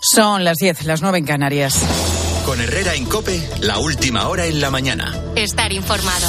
Son las 10, las 9 en Canarias. Con Herrera en COPE, la última hora en la mañana. Estar informado.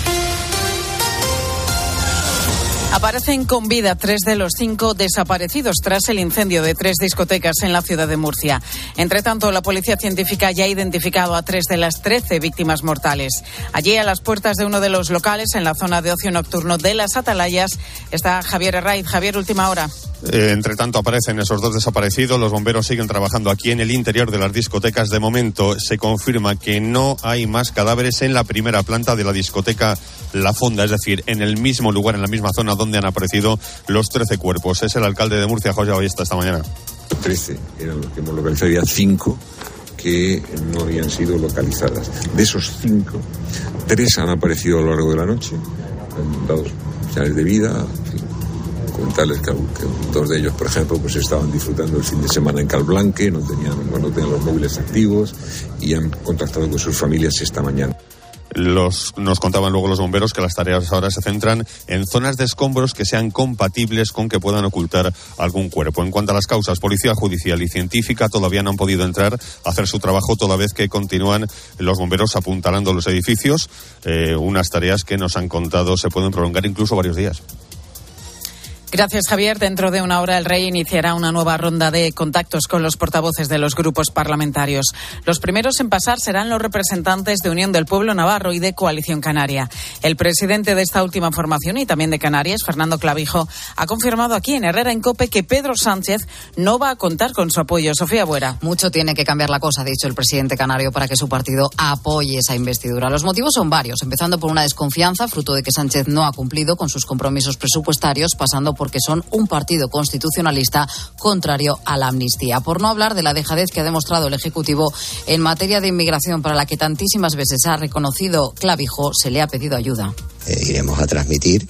Aparecen con vida 3 de los 5 desaparecidos tras el incendio de 3 discotecas en la ciudad de Murcia. Entre tanto, la policía científica ya ha identificado a 3 de las 13 víctimas mortales. Allí, a las puertas de uno de los locales, en la zona de ocio nocturno de Las Atalayas, está Javier Herraiz. Javier, última hora. Entre tanto, aparecen esos 2 desaparecidos. Los bomberos siguen trabajando aquí en el interior de las discotecas. De momento, se confirma que no hay más cadáveres en la primera planta de la discoteca La Fonda, es decir, en el mismo lugar, en la misma zona donde han aparecido los 13 cuerpos. Es el alcalde de Murcia, José Ballesta, esta mañana. 13 eran los que hemos localizado, había 5 que no habían sido localizadas. De esos 5, 3 han aparecido a lo largo de la noche, han dado señales de vida. En fin, comentarles que 2 de ellos, por ejemplo, pues estaban disfrutando el fin de semana en Calblanque, no tenían los móviles activos y han contactado con sus familias esta mañana. Nos contaban luego los bomberos que las tareas ahora se centran en zonas de escombros que sean compatibles con que puedan ocultar algún cuerpo. En cuanto a las causas, Policía Judicial y Científica todavía no han podido entrar a hacer su trabajo, toda vez que continúan los bomberos apuntalando los edificios. Unas tareas que nos han contado se pueden prolongar incluso varios días. Gracias, Javier. Dentro de una hora el Rey iniciará una nueva ronda de contactos con los portavoces de los grupos parlamentarios. Los primeros en pasar serán los representantes de Unión del Pueblo Navarro y de Coalición Canaria. El presidente de esta última formación y también de Canarias, Fernando Clavijo, ha confirmado aquí en Herrera en COPE que Pedro Sánchez no va a contar con su apoyo. Sofía Buera. Mucho tiene que cambiar la cosa, ha dicho el presidente canario, para que su partido apoye esa investidura. Los motivos son varios, empezando por una desconfianza, fruto de que Sánchez no ha cumplido con sus compromisos presupuestarios, pasando porque son un partido constitucionalista contrario a la amnistía. Por no hablar de la dejadez que ha demostrado el Ejecutivo en materia de inmigración, para la que tantísimas veces ha reconocido Clavijo, se le ha pedido ayuda. Iremos a transmitir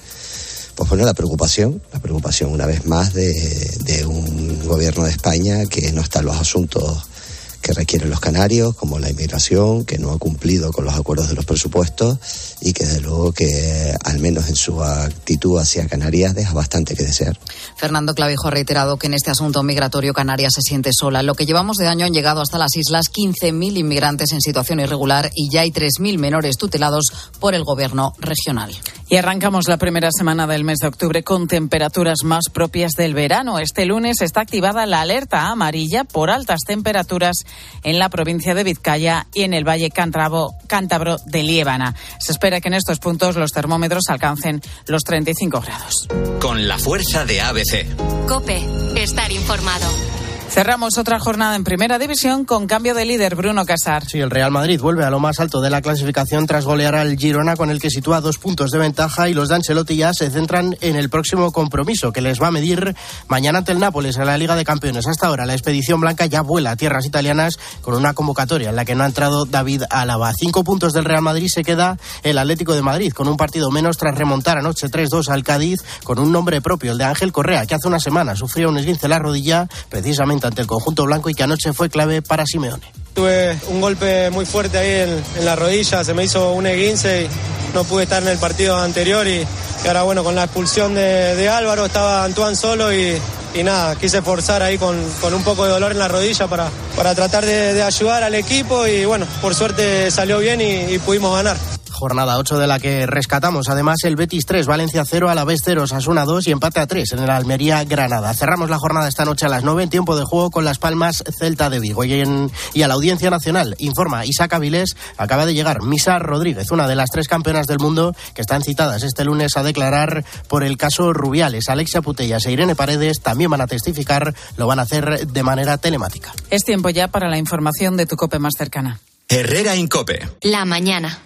la preocupación una vez más de un gobierno de España que no está en los asuntos que requieren los canarios, como la inmigración, que no ha cumplido con los acuerdos de los presupuestos y que desde luego que al menos en su actitud hacia Canarias deja bastante que desear. Fernando Clavijo ha reiterado que en este asunto migratorio Canarias se siente sola. En lo que llevamos de año han llegado hasta las islas 15.000 inmigrantes en situación irregular y ya hay 3.000 menores tutelados por el gobierno regional. Y arrancamos la primera semana del mes de octubre con temperaturas más propias del verano. Este lunes está activada la alerta amarilla por altas temperaturas en la provincia de Vizcaya y en el Valle Cántabro de Liébana. Se espera que en estos puntos los termómetros alcancen los 35 grados. Con la fuerza de ABC. COPE, estar informado. Cerramos otra jornada en Primera División con cambio de líder, Bruno Casar. Sí, el Real Madrid vuelve a lo más alto de la clasificación tras golear al Girona, con el que sitúa 2 puntos de ventaja, y los de Ancelotti ya se centran en el próximo compromiso que les va a medir mañana ante el Nápoles en la Liga de Campeones. Hasta ahora la expedición blanca ya vuela a tierras italianas con una convocatoria en la que no ha entrado David Álava. 5 puntos del Real Madrid se queda el Atlético de Madrid, con un partido menos tras remontar anoche 3-2 al Cádiz, con un nombre propio, el de Ángel Correa, que hace una semana sufrió un esguince en la rodilla, precisamente ante el conjunto blanco, y que anoche fue clave para Simeone. Tuve un golpe muy fuerte ahí en la rodilla, se me hizo un esguince y no pude estar en el partido anterior, y ahora bueno, con la expulsión de Álvaro estaba Antoine solo y nada, quise forzar ahí con un poco de dolor en la rodilla para tratar de ayudar al equipo, y bueno, por suerte salió bien y pudimos ganar. Jornada 8 de la que rescatamos además el Betis 3, Valencia 0, Alavés 0, Osasuna 2 y empate a 3 en el Almería Granada. Cerramos la jornada esta noche a las 9 en tiempo de juego con Las Palmas Celta de Vigo. Y a la Audiencia Nacional, informa Isaac Avilés, acaba de llegar Misa Rodríguez, una de las 3 campeonas del mundo que están citadas este lunes a declarar por el caso Rubiales. Alexia Putellas e Irene Paredes también van a testificar, lo van a hacer de manera telemática. Es tiempo ya para la información de tu COPE más cercana. Herrera en COPE. La mañana.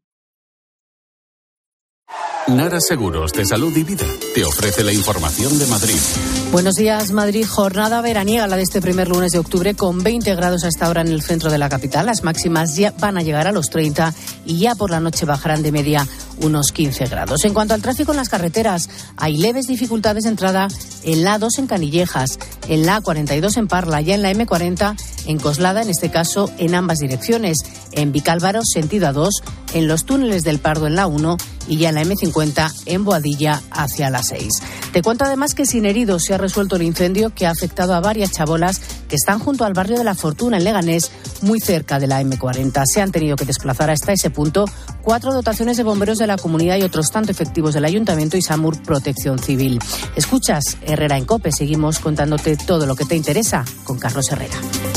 Nara Seguros de Salud y Vida te ofrece la información de Madrid. Buenos días, Madrid. Jornada veraniega la de este primer lunes de octubre, con 20 grados hasta ahora en el centro de la capital. Las máximas ya van a llegar a los 30 y ya por la noche bajarán de media unos 15 grados. En cuanto al tráfico en las carreteras, hay leves dificultades de entrada en la A2 en Canillejas, en la A42 en Parla, ya en la M40 en Coslada, en este caso en ambas direcciones, en Vicálvaro sentido A2, en los túneles del Pardo en la 1 y ya en la M50 en Boadilla hacia las 6. Te cuento además que sin heridos se ha resuelto el incendio que ha afectado a varias chabolas que están junto al barrio de La Fortuna en Leganés, muy cerca de la M40. Se han tenido que desplazar hasta ese punto 4 dotaciones de bomberos de la comunidad y otros tanto efectivos del Ayuntamiento y SAMUR Protección Civil. Escuchas Herrera en COPE. Seguimos contándote todo lo que te interesa con Carlos Herrera.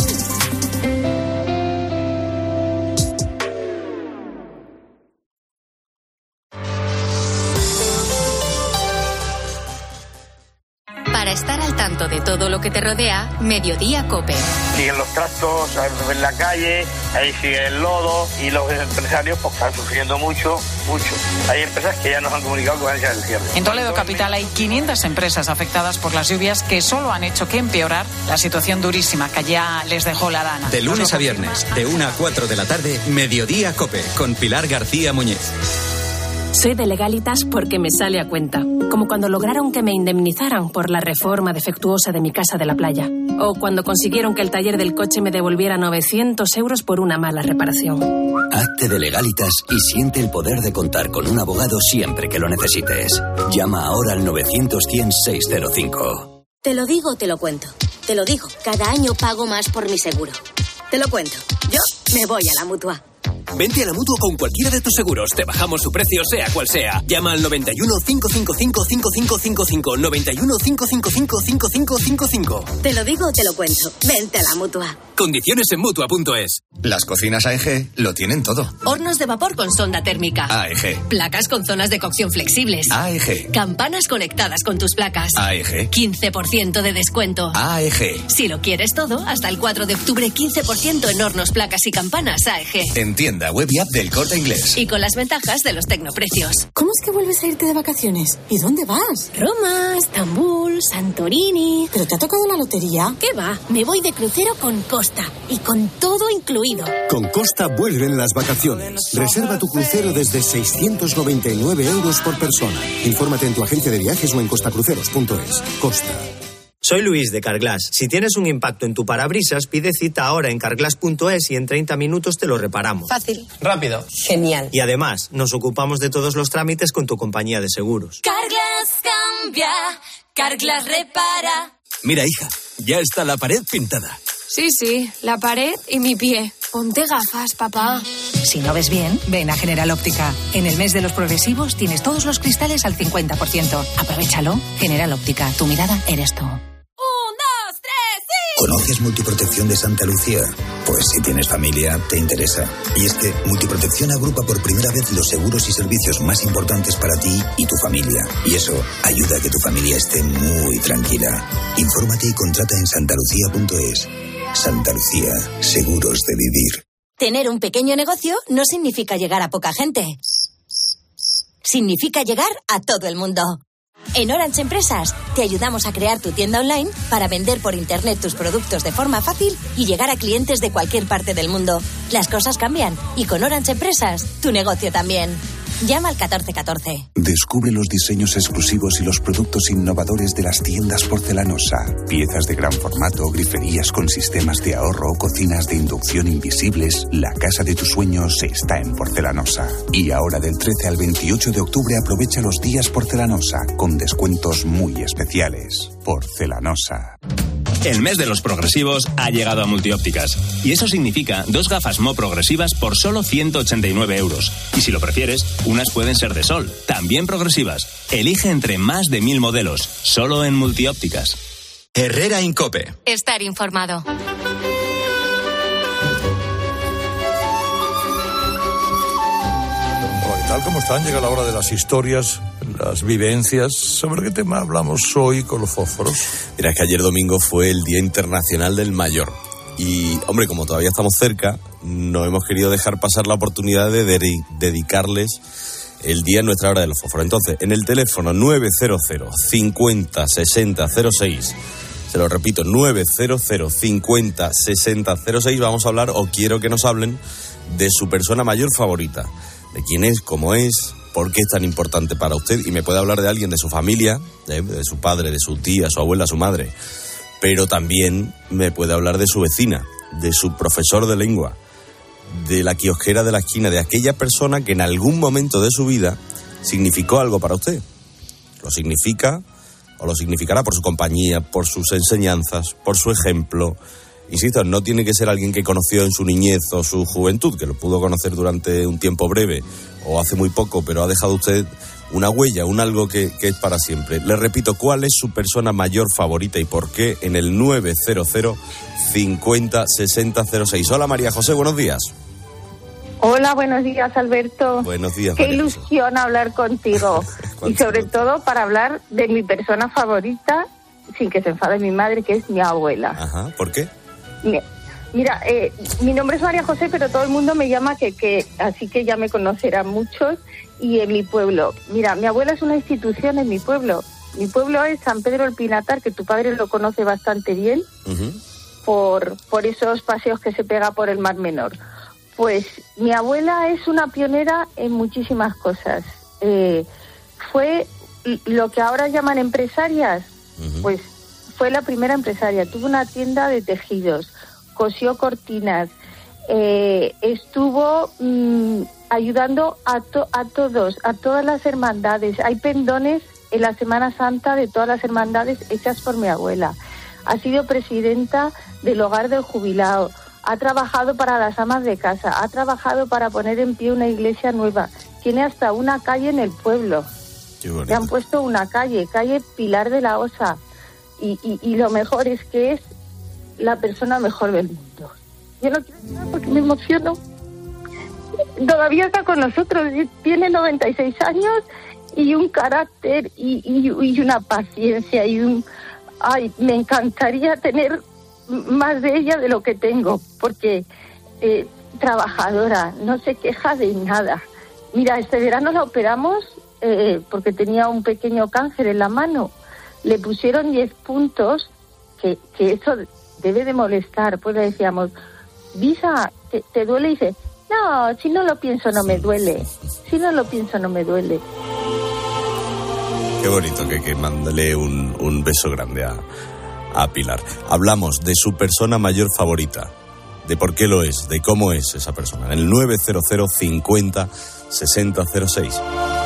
Para estar al tanto de todo lo que te rodea, Mediodía COPE. Siguen los trastos en la calle, ahí sigue el lodo y los empresarios pues están sufriendo mucho. Hay empresas que ya nos han comunicado que van a echar el cierre. En Toledo capital hay 500 empresas afectadas por las lluvias que solo han hecho que empeorar la situación durísima que ya les dejó la dana. De lunes a viernes, de 1 a 4 de la tarde, Mediodía COPE, con Pilar García Muñiz. Soy de Legalitas porque me sale a cuenta. Como cuando lograron que me indemnizaran por la reforma defectuosa de mi casa de la playa. O cuando consiguieron que el taller del coche me devolviera 900 euros por una mala reparación. Hazte de Legalitas y siente el poder de contar con un abogado siempre que lo necesites. Llama ahora al 900-100-605. Te lo digo, te lo cuento. Te lo digo, cada año pago más por mi seguro. Te lo cuento. Yo me voy a la Mutua. Vente a la Mutua con cualquiera de tus seguros. Te bajamos su precio, sea cual sea. Llama al 91 555 5555. 91 555 5555. Te lo digo, te lo cuento. Vente a la Mutua. Condiciones en Mutua.es. Las cocinas AEG lo tienen todo. Hornos de vapor con sonda térmica. AEG. Placas con zonas de cocción flexibles. AEG. Campanas conectadas con tus placas. AEG. 15% de descuento. AEG. Si lo quieres todo, hasta el 4 de octubre 15% en hornos, placas y campanas AEG. En tienda web y app del Corte Inglés. Y con las ventajas de los tecnoprecios. ¿Cómo es que vuelves a irte de vacaciones? ¿Y dónde vas? Roma, Estambul, Santorini. ¿Pero te ha tocado la lotería? ¿Qué va? Me voy de crucero con Costa y con todo incluido. Con Costa vuelven las vacaciones. Reserva tu crucero desde 699 euros por persona. Infórmate en tu agencia de viajes o en costacruceros.es. Costa. Soy Luis de Carglass. Si tienes un impacto en tu parabrisas, pide cita ahora en carglass.es y en 30 minutos te lo reparamos. Fácil. Rápido. Genial. Y además, nos ocupamos de todos los trámites con tu compañía de seguros. Carglass cambia, Carglass repara. Mira, hija, ya está la pared pintada. Sí, la pared y mi pie. Ponte gafas, papá. Si no ves bien, ven a General Óptica. En el mes de los progresivos tienes todos los cristales al 50%. Aprovéchalo. General Óptica, tu mirada eres tú. 1, 2, 3, sí. ¿Conoces Multiprotección de Santa Lucía? Pues si tienes familia, te interesa. Y es que Multiprotección agrupa por primera vez los seguros y servicios más importantes para ti y tu familia. Y eso ayuda a que tu familia esté muy tranquila. Infórmate y contrata en santalucía.es. Santa Lucía, seguros de vivir. Tener un pequeño negocio no significa llegar a poca gente. Significa llegar a todo el mundo. En Orange Empresas te ayudamos a crear tu tienda online para vender por internet tus productos de forma fácil y llegar a clientes de cualquier parte del mundo. Las cosas cambian y con Orange Empresas tu negocio también. Llama al 1414. Descubre los diseños exclusivos y los productos innovadores de las tiendas Porcelanosa. Piezas de gran formato, griferías con sistemas de ahorro, cocinas de inducción invisibles. La casa de tus sueños está en Porcelanosa. Y ahora del 13 al 28 de octubre aprovecha los días Porcelanosa con descuentos muy especiales. Porcelanosa. El mes de los progresivos ha llegado a Multiópticas. Y eso significa 2 gafas Mo progresivas por solo 189 euros. Y si lo prefieres, unas pueden ser de sol, también progresivas. Elige entre más de 1000 modelos, solo en Multiópticas. Herrera en COPE. Estar informado. Hola, ¿qué tal? ¿Cómo están? Llega la hora de las historias, las vivencias. ¿Sobre qué tema hablamos hoy con los fósforos? Mira, es que ayer domingo fue el Día Internacional del Mayor. Y, hombre, como todavía estamos cerca, no hemos querido dejar pasar la oportunidad de dedicarles el día en nuestra hora de los fósforos. Entonces, en el teléfono 900 50 60 06, se lo repito, 900 50 60 06, vamos a hablar, o quiero que nos hablen, de su persona mayor favorita. De quién es, cómo es, por qué es tan importante para usted. Y me puede hablar de alguien de su familia, de su padre, de su tía, su abuela, su madre. Pero también me puede hablar de su vecina, de su profesor de lengua, de la kiosquera de la esquina, de aquella persona que en algún momento de su vida significó algo para usted. Lo significa o lo significará por su compañía, por sus enseñanzas, por su ejemplo. Insisto, no tiene que ser alguien que conoció en su niñez o su juventud, que lo pudo conocer durante un tiempo breve o hace muy poco, pero ha dejado usted una huella, un algo que es para siempre. Le repito, ¿cuál es su persona mayor favorita y por qué? En el 900 50 60 06. Hola, María José, buenos días. Hola, buenos días, Alberto. Buenos días, Qué María ilusión hablar contigo. Y sobre todo para hablar de mi persona favorita, sin que se enfade mi madre, que es mi abuela. Ajá, ¿por qué? Mira, mi nombre es María José, pero todo el mundo me llama que así que ya me conocerán muchos. Y en mi pueblo, mira, mi abuela es una institución en mi pueblo. Mi pueblo es San Pedro el Pinatar, que tu padre lo conoce bastante bien, por esos paseos que se pega por el Mar Menor. Pues mi abuela es una pionera en muchísimas cosas. Fue lo que ahora llaman empresarias, pues fue la primera empresaria. Tuvo una tienda de tejidos, cosió cortinas, estuvo ayudando a todos, a todas las hermandades. Hay pendones en la Semana Santa de todas las hermandades hechas por mi abuela. Ha sido presidenta del Hogar del Jubilado. Ha trabajado para las amas de casa, ha trabajado para poner en pie una iglesia nueva. Tiene hasta una calle en el pueblo. Le han puesto una calle Pilar de la Osa. Y lo mejor es que es la persona mejor del mundo. Yo no quiero llorar porque me emociono. Todavía está con nosotros, tiene 96 años y un carácter y una paciencia Ay, me encantaría tener más de ella de lo que tengo, porque trabajadora, no se queja de nada. Mira, este verano la operamos porque tenía un pequeño cáncer en la mano. Le pusieron 10 puntos, que eso debe de molestar. Pues le decíamos, Visa, ¿te duele? Y dice, no, si no lo pienso no me duele. Si no lo pienso no me duele. Qué bonito que mándale un beso grande a Pilar. Hablamos de su persona mayor favorita, de por qué lo es, de cómo es esa persona. En el 900 50 60 06.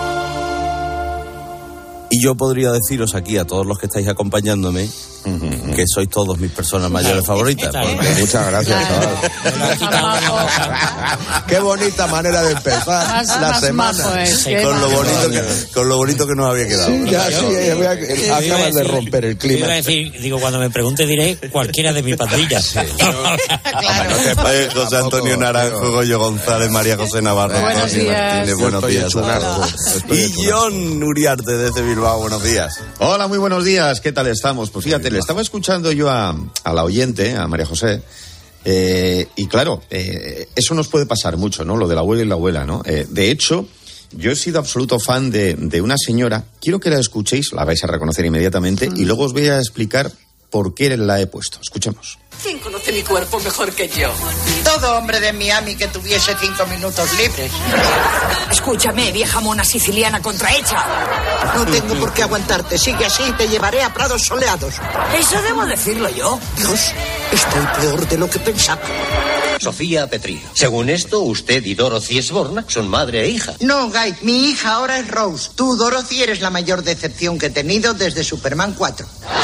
Y yo podría deciros aquí a todos los que estáis acompañándome que sois todos mis personas mayores favoritas. Muchas gracias, chaval. Qué bonita manera de empezar la semana. Con lo bonito que nos había quedado. Acabas de romper el clima. Yo iba a decir, cuando me pregunte diré cualquiera de mi pandilla. José Antonio Naranjo, Goyo González, María José Navarro, buenos días. Buenos días. Y John Uriarte desde Bilbao, buenos días. Hola, muy buenos días. ¿Qué tal estamos? Pues fíjate, le estaba escuchando yo a la oyente, a María José, y claro, eso nos puede pasar mucho, ¿no? Lo del abuelo y la abuela, ¿no? De hecho, yo he sido absoluto fan de una señora. Quiero que la escuchéis, la vais a reconocer inmediatamente, y luego os voy a explicar por qué la he puesto. Escuchemos. ¿Quién conoce mi cuerpo mejor que yo? Todo hombre de Miami que tuviese 5 minutos libres. Escúchame, vieja mona siciliana contrahecha. No tengo por qué aguantarte. Sigue así y te llevaré a prados soleados. Eso debo decirlo yo. Dios, estoy peor de lo que pensaba. Sofía Petrillo. Según esto, usted y Dorothy Sbornak son madre e hija. No, Guy, mi hija ahora es Rose. Tú, Dorothy, eres la mayor decepción que he tenido desde Superman 4.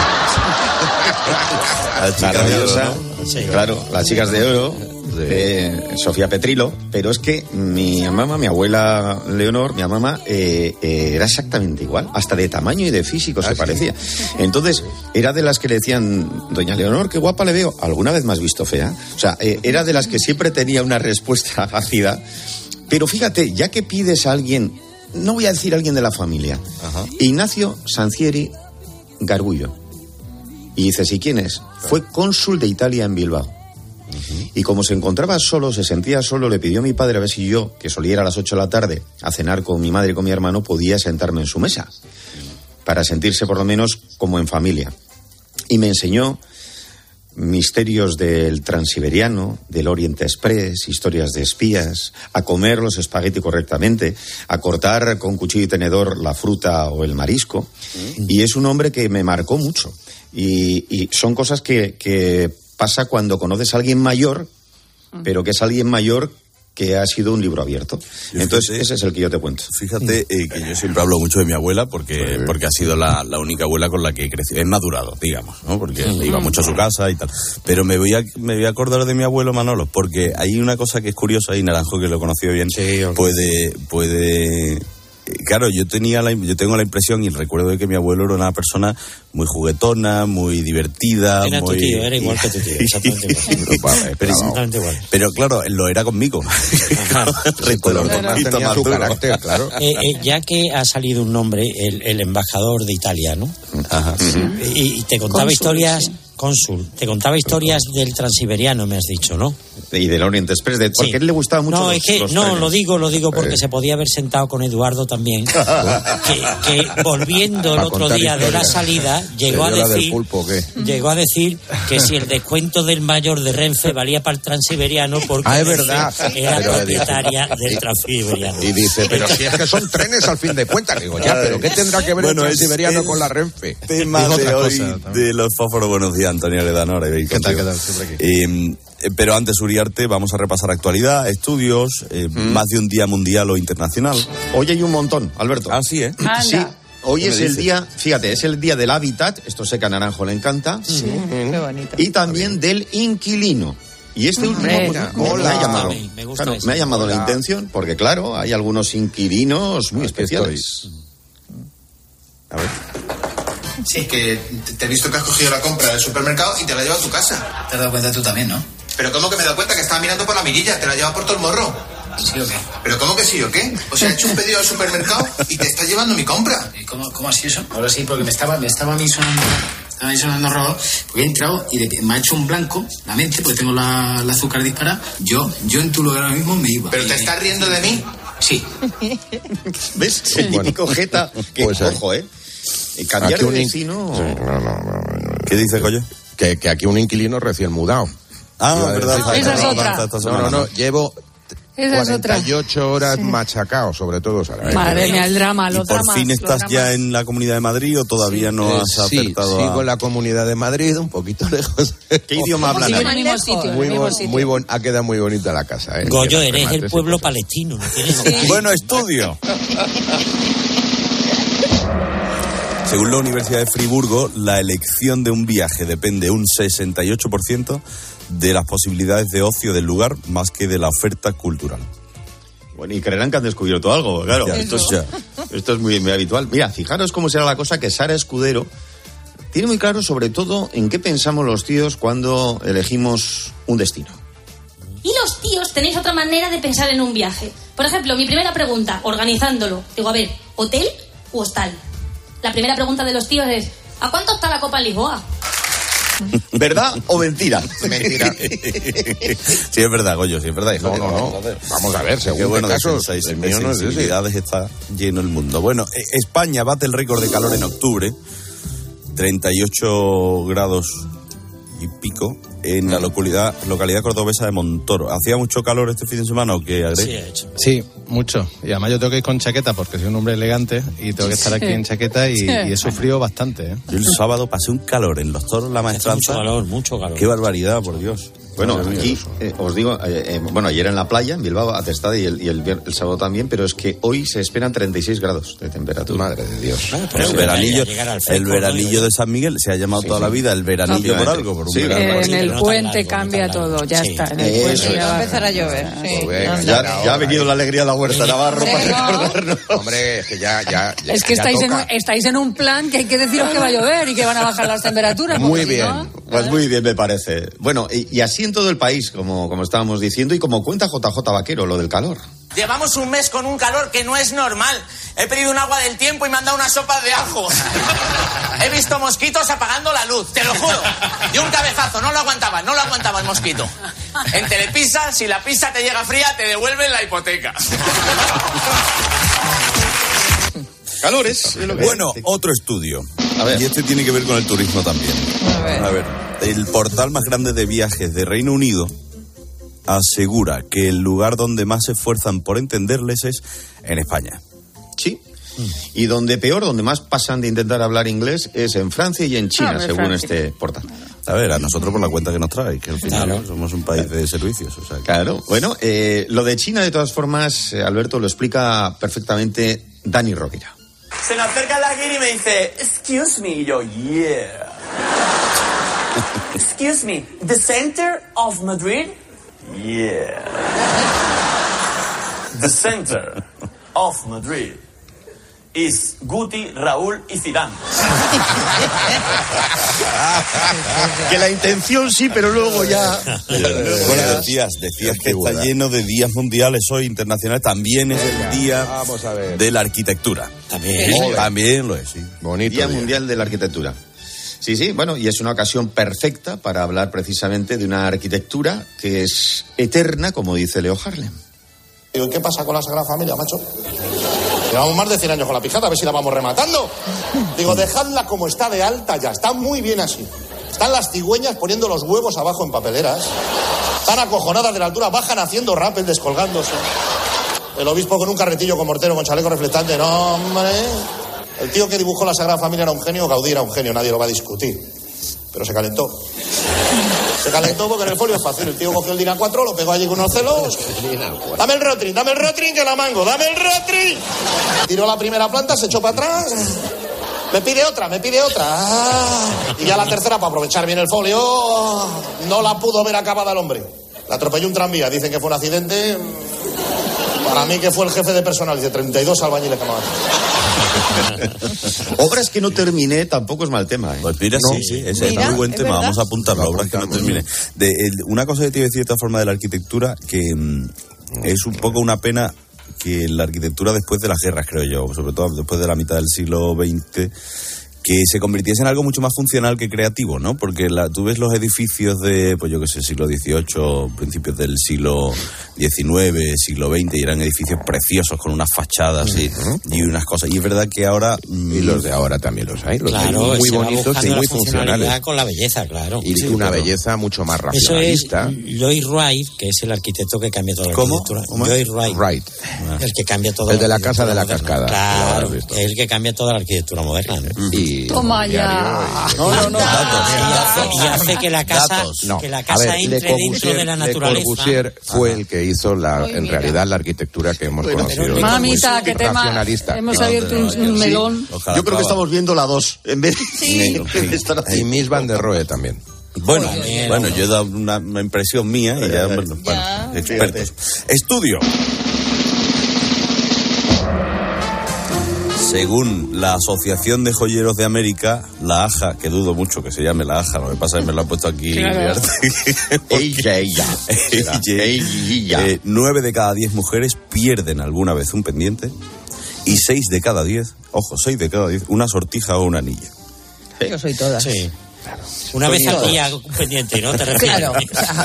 La chica de oro, ¿no? Sí, claro, las chicas de oro, Sofía Petrillo, pero es que mi mamá, mi abuela Leonor, mi mamá, era exactamente igual, hasta de tamaño y de físico se parecía. Entonces, era de las que le decían, doña Leonor, qué guapa le veo, ¿alguna vez me has visto fea? O sea, era de las que siempre tenía una respuesta ácida. Pero fíjate, ya que pides a alguien, no voy a decir a alguien de la familia, Ignacio Sancieri Gargullo. Y dices, ¿y quién es? Fue cónsul de Italia en Bilbao. Y como se encontraba solo, se sentía solo, le pidió a mi padre a ver si yo, que solía ir a las 8 de la tarde a cenar con mi madre y con mi hermano, podía sentarme en su mesa, para sentirse por lo menos como en familia. Y me enseñó misterios del Transiberiano, del Oriente Express, historias de espías, a comer los espagueti correctamente, a cortar con cuchillo y tenedor la fruta o el marisco. Y es un hombre que me marcó mucho. Y son cosas que pasa cuando conoces a alguien mayor, pero que es alguien mayor que ha sido un libro abierto. Entonces, ese es el que yo te cuento. Fíjate que yo siempre hablo mucho de mi abuela porque ha sido la única abuela con la que he crecido. Es madurado, digamos, ¿no? Porque iba mucho a su casa y tal. Pero me voy a acordar de mi abuelo Manolo, porque hay una cosa que es curiosa, y Naranjo, que lo he conocido bien, puede... Claro, yo tengo la impresión y el recuerdo de que mi abuelo era una persona muy juguetona, muy divertida. Era tu tío, era igual que tu tío, exactamente igual. Pero claro, lo era conmigo. Tenía su carácter, claro. Ya que ha salido un nombre, el embajador de Italia, ¿no? Ajá. Y te contaba historias... Cónsul, te contaba historias del Transiberiano, me has dicho, ¿no? Y del Orient Express, porque a él le gustaba mucho los trenes. Lo digo porque se podía haber sentado con Eduardo también, que volviendo el otro día de la salida, llegó a decir que si el descuento del mayor de Renfe valía para el Transiberiano, porque es verdad. Era propietaria del Transiberiano. Y dice, pero si es que son trenes al fin de cuentas. Digo, ya, pero ¿qué tendrá que ver el Transiberiano con la Renfe? Tema de hoy de los fósforos. Buenos días, Antonio Aredano. ¿Qué tal? Siempre aquí. Pero antes, Uriarte, vamos a repasar actualidad, estudios, más de un día mundial o internacional. Hoy hay un montón, Alberto. Así es. Sí. Hoy es el día, fíjate, es el día del hábitat. Esto sé que a Naranjo le encanta. Sí, qué bonito. Y también del inquilino. Y este último me ha llamado la intención, porque claro, hay algunos inquilinos muy especiales. A ver. Sí, que te he visto que has cogido la compra del supermercado y te la llevas a tu casa. Te has dado cuenta tú también, ¿no? Pero ¿cómo que me he dado cuenta? Que estaba mirando por la mirilla, te la llevas por todo el morro. ¿Sí o qué? ¿Pero cómo que sí o qué? O sea, he hecho un pedido al supermercado y te estás llevando mi compra. ¿Y cómo así eso? Ahora sí, porque me estaba a mí sonando raro, porque he entrado y me ha hecho un blanco la mente, porque tengo la azúcar disparada. Yo en tu lugar ahora mismo me iba. ¿Pero te estás riendo de mí? Sí. ¿Ves? El típico jeta que, pues, ojo, cambiar de vecino... Sí, no. ¿Qué dice, Coyo? Que aquí un inquilino recién mudado. ¿Verdad? Esa es otra. No, llevo 48 horas machacado, sobre todo, Sara. Madre mía, el drama, los dramas. ¿Por fin estás ya en la Comunidad de Madrid o todavía no has acertado? Sí, sigo en la Comunidad de Madrid, un poquito lejos. ¿Qué idioma hablan? En el mismo sitio. Ha quedado muy bonita la casa. Goyo, eres el pueblo palestino, ¿no tienes? Bueno, estudio. Según la Universidad de Friburgo, la elección de un viaje depende un 68% de las posibilidades de ocio del lugar más que de la oferta cultural. Bueno, y creerán que han descubierto algo, claro. Esto es muy habitual. Mira, fijaros cómo será la cosa que Sara Escudero tiene muy claro, sobre todo, en qué pensamos los tíos cuando elegimos un destino. Y los tíos tenéis otra manera de pensar en un viaje. Por ejemplo, mi primera pregunta, organizándolo. Digo, a ver, ¿hotel u hostal? La primera pregunta de los tíos es, ¿a cuánto está la copa en Lisboa? ¿Verdad o mentira? Mentira. Sí, es verdad, Goyo, sí, es verdad. Hijo, no. Vamos a ver, según qué bueno caso, el mío no es de está lleno el mundo. Bueno, España bate el récord de calor en octubre, 38 grados y pico, en la localidad cordobesa de Montoro. ¿Hacía mucho calor este fin de semana o qué, Adri? Sí, ha hecho. Sí, mucho. Y además yo tengo que ir con chaqueta porque soy un hombre elegante y tengo que estar aquí en chaqueta y he sufrido bastante. Yo el sábado pasé un calor en los Toros La Maestranza. Mucho calor. Qué barbaridad, por Dios. Bueno, aquí os digo, ayer en la playa, en Bilbao, atestada, y el sábado también, pero es que hoy se esperan 36 grados de temperatura. Madre de Dios. Pero el veranillo de San Miguel se ha llamado toda la vida el veranillo por algo. Por un en el puente cambia todo, ya está. En el puente va a empezar a llover. Ya ha venido la alegría de la Huerta Navarro para recordarnos. Hombre, es que ya es que estáis en un plan que hay que deciros que va a llover y que van a bajar las temperaturas. Muy bien. Pues muy bien, me parece. Bueno, y así en todo el país, como estábamos diciendo, y como cuenta JJ Vaquero, lo del calor. Llevamos un mes con un calor que no es normal. He pedido un agua del tiempo y me han dado una sopa de ajo. He visto mosquitos apagando la luz, te lo juro. Y un cabezazo, no lo aguantaba el mosquito. En Telepizza, si la pizza te llega fría, te devuelven la hipoteca. Calores. Bueno, otro estudio. Y este tiene que ver con el turismo también. A ver, el portal más grande de viajes de Reino Unido asegura que el lugar donde más se esfuerzan por entenderles es en España. Sí. Y donde más pasan de intentar hablar inglés es en Francia y en China, según este portal. A ver, a nosotros por la cuenta que nos trae, que al final somos un país de servicios. O sea, Claro. Bueno, lo de China, de todas formas, Alberto, lo explica perfectamente Dani Rovira. Se me acerca la guiri y me dice, excuse me, y yo, yeah. Excuse me, the center of Madrid? Yeah. The center of Madrid is Guti, Raúl y Zidane. Que la intención sí, pero luego ya... Bueno, decías que está lleno de días mundiales hoy, internacionales. También es el día de la arquitectura. También lo es, sí. Bonito. Día Mundial de la Arquitectura. Sí, bueno, y es una ocasión perfecta para hablar precisamente de una arquitectura que es eterna, como dice Leo Harlem. Digo, ¿qué pasa con la Sagrada Familia, macho? Llevamos más de 100 años con la pijata, a ver si la vamos rematando. Digo, dejadla como está de alta ya, está muy bien así. Están las cigüeñas poniendo los huevos abajo en papeleras. Están acojonadas de la altura, bajan haciendo rappel, descolgándose. El obispo con un carretillo con mortero, con chaleco reflectante, no, hombre. El tío que dibujó la Sagrada Familia era un genio, Gaudí era un genio, nadie lo va a discutir. Pero se calentó. Se calentó porque en el folio es fácil. El tío cogió el DIN A4, lo pegó allí con unos celos. Dame el Rotring, que la mango, dame el Rotring. Tiró la primera planta, se echó para atrás. Me pide otra. Y ya la tercera, para aprovechar bien el folio, no la pudo ver acabada el hombre. La atropelló un tranvía, dicen que fue un accidente. Para mí que fue el jefe de personal, dice 32 albañiles que me Obras que no terminé tampoco es mal tema, ¿eh? Pues mira, no. sí, ese es muy buen tema, vamos a apuntarlo, obras que no terminé. Una cosa que te iba a decir de esta forma de la arquitectura, que es un poco una pena que la arquitectura después de las guerras, creo yo, sobre todo después de la mitad del siglo XX, que se convirtiese en algo mucho más funcional que creativo, ¿no? Porque tú ves los edificios de, pues yo qué sé, siglo XVIII, principios del siglo XIX, siglo XX, y eran edificios preciosos con unas fachadas y unas cosas. Y es verdad que ahora... Y los de ahora también los hay. Los claro, hay muy bonitos y muy funcionales. Con la belleza, claro. Y una belleza mucho más racionalista. Eso es Joy Wright, que es el arquitecto que cambia toda la arquitectura. Joy Wright. El que cambia toda el de la Casa de la Cascada. Claro, el que cambia toda la arquitectura moderna, ¿no? Toma ya. No. Y hace que la casa, entre dentro de la naturaleza. Le Corbusier fue el que hizo en realidad la arquitectura que hemos conocido. Mamita, qué tema. Hemos abierto un melón. Yo creo que estamos viendo la 2 en vez de estar y Mies van der Rohe también. Bueno, yo he dado una impresión mía y ya, expertos. Estudio. Según la Asociación de Joyeros de América, la AJA, que dudo mucho que se llame la AJA, lo que pasa es que me lo han puesto aquí. Claro. Ella. 9 de cada 10 mujeres pierden alguna vez un pendiente y 6 de cada 10, una sortija o un anillo. Yo soy todas. Sí. Una vez al día un pendiente, ¿no? ¿Te refieres? Claro.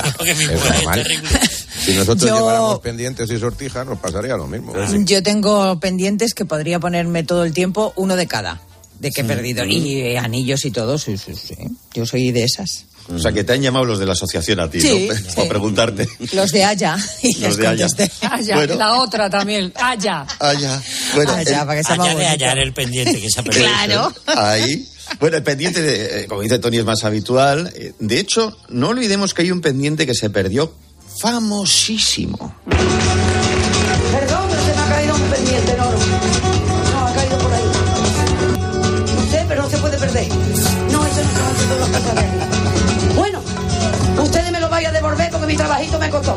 Si nosotros lleváramos pendientes y sortijas, nos pasaría lo mismo. Yo tengo pendientes que podría ponerme todo el tiempo, uno de cada, de que he perdido. Y anillos y todo, sí. Yo soy de esas. O sea, que te han llamado los de la asociación a ti, sí, ¿no? Para preguntarte. Los de Haya. Los de Haya. Bueno. La otra también, Haya. Bueno, para que sea más de hallar el pendiente que se ha perdido. Claro. Ahí. Bueno, el pendiente, como dice Tony, es más habitual. De hecho, no olvidemos que hay un pendiente que se perdió famosísimo. Perdón, pero se me ha caído un pendiente enorme. No, ha caído por ahí. No sé, pero no se puede perder. No, eso no se hace todas las cosas de ahí. Bueno, ustedes me lo vayan a devolver porque mi trabajito me costó.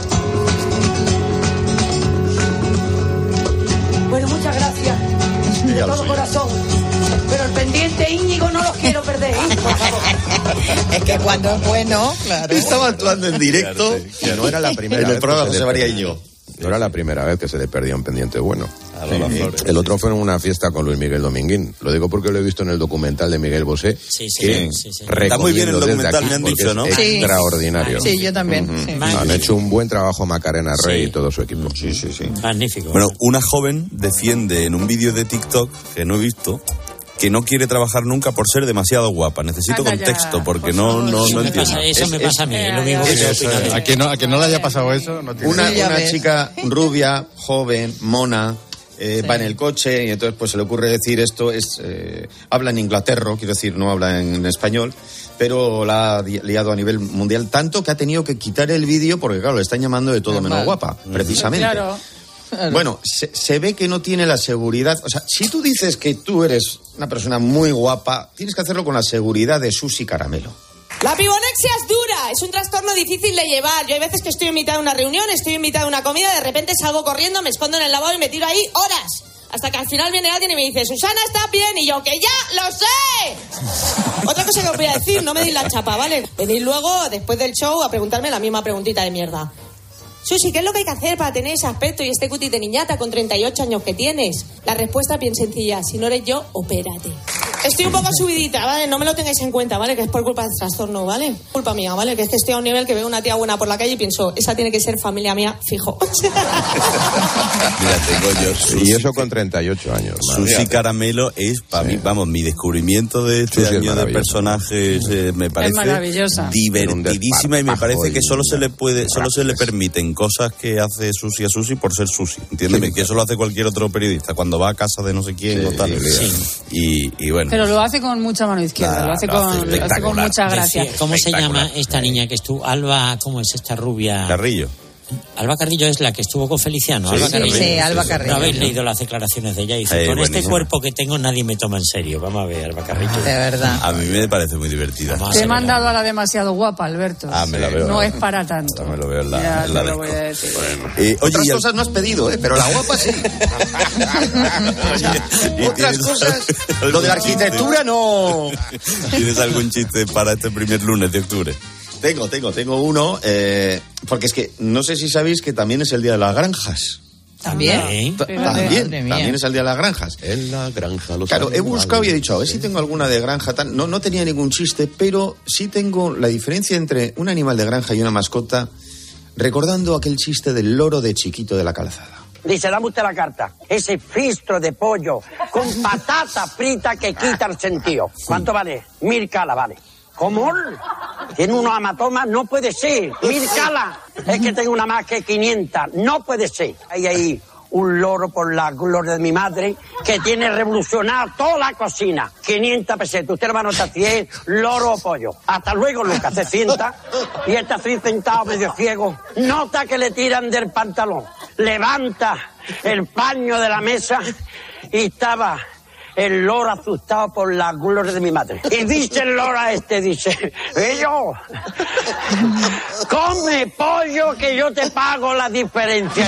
Bueno, muchas gracias. De todo corazón. Pero el pendiente Íñigo no los quiero perder, ¿eh? Por favor. Es que cuando es bueno, claro. Estaba actuando en directo. Que no era la primera en el programa José María Íñigo. No era la primera vez que se le perdía un pendiente bueno. El otro fue en una fiesta con Luis Miguel Dominguín. Lo digo porque lo he visto en el documental de Miguel Bosé. Sí. Está muy bien el documental, me han dicho, ¿no? Es extraordinario. Sí, yo también. Han hecho un buen trabajo Macarena Rey y todo su equipo. Sí. Magnífico. Bueno, una joven defiende en un vídeo de TikTok que no he visto que no quiere trabajar nunca por ser demasiado guapa. Necesito contexto porque no entiendo. Eso me pasa a mí, lo mismo que yo opino. A que no le haya pasado eso, no tiene una chica rubia, joven, mona, va en el coche y entonces pues se le ocurre decir esto, habla en inglaterro, quiero decir, no habla en español, pero la ha liado a nivel mundial, tanto que ha tenido que quitar el vídeo porque, claro, le están llamando de todo menos guapa, precisamente. Claro. Bueno, se ve que no tiene la seguridad. O sea, si tú dices que tú eres una persona muy guapa, tienes que hacerlo con la seguridad de Susi Caramelo. La pibonexia es dura, es un trastorno difícil de llevar. Yo hay veces que estoy en mitad de una reunión, estoy en mitad de una comida, de repente salgo corriendo, me escondo en el lavabo y me tiro ahí horas. Hasta que al final viene alguien y me dice, Susana, ¿estás bien? Y yo, ¡que ya lo sé! Otra cosa que os voy a decir, no me deis la chapa, ¿vale? Venid luego, después del show, a preguntarme la misma preguntita de mierda. Susi, ¿qué es lo que hay que hacer para tener ese aspecto y este cutis de niñata con 38 años que tienes? La respuesta es bien sencilla. Si no eres yo, opérate. Estoy un poco subidita, ¿vale? No me lo tengáis en cuenta, ¿vale? Que es por culpa del trastorno, ¿vale? Culpa mía, ¿vale? Que es que estoy a un nivel que veo una tía buena por la calle y pienso, esa tiene que ser familia mía, fijo. Mira, tengo yo Susi, y eso con 38 años. Susi Caramelo es, para mí, vamos, mi descubrimiento de este año de personajes me parece divertidísima y me parece que solo se le permiten cosas que hace Susi a Susi por ser Susi, entiéndeme, que eso lo hace cualquier otro periodista cuando va a casa de no sé quién o tal. Y bueno. Pero lo hace con mucha mano izquierda, lo hace con mucha gracia. ¿Cómo se llama esta niña que estuvo? Alba, ¿cómo es esta rubia? Carrillo. Alba Carrillo es la que estuvo con Feliciano. Sí, Alba Carrillo. Sí, Alba Carrillo. ¿No habéis leído las declaraciones de ella? Dice, con este cuerpo que tengo nadie me toma en serio. Vamos a ver, Alba Carrillo. De verdad. A mí me parece muy divertida. Te he mandado a la demasiado guapa, Alberto. Me la veo. No es para tanto. Me lo veo en la ya, la lo voy a decir. Bueno. Otras cosas no has pedido, pero la guapa sí. Otras cosas, lo de la arquitectura no. ¿Tienes algún chiste para este primer lunes de octubre? Tengo uno, porque es que no sé si sabéis que también es el día de las granjas. ¿También? También es el día de las granjas. En la granja los Claro, he animales. buscado y he dicho, a ver si tengo alguna de granja. No tenía ningún chiste, pero sí tengo la diferencia entre un animal de granja y una mascota, recordando aquel chiste del loro de chiquito de la calzada. Dice, dame usted la carta. Ese fistro de pollo con patata frita que quita el sentido. ¿Cuánto vale? 1000 calas, vale. ¿Cómo? Tiene unos hematomas, no puede ser. 1000 calas. Es que tengo una más que 500. No puede ser. Hay ahí un loro por la gloria de mi madre que tiene revolucionar toda la cocina. 500 pesetas. Usted lo va a notar si es loro o pollo. Hasta luego, Lucas. Se sienta y está así sentado medio ciego. Nota que le tiran del pantalón. Levanta el paño de la mesa y estaba el loro asustado por la gloria de mi madre. Y dice el loro a dice, yo, come pollo que yo te pago la diferencia.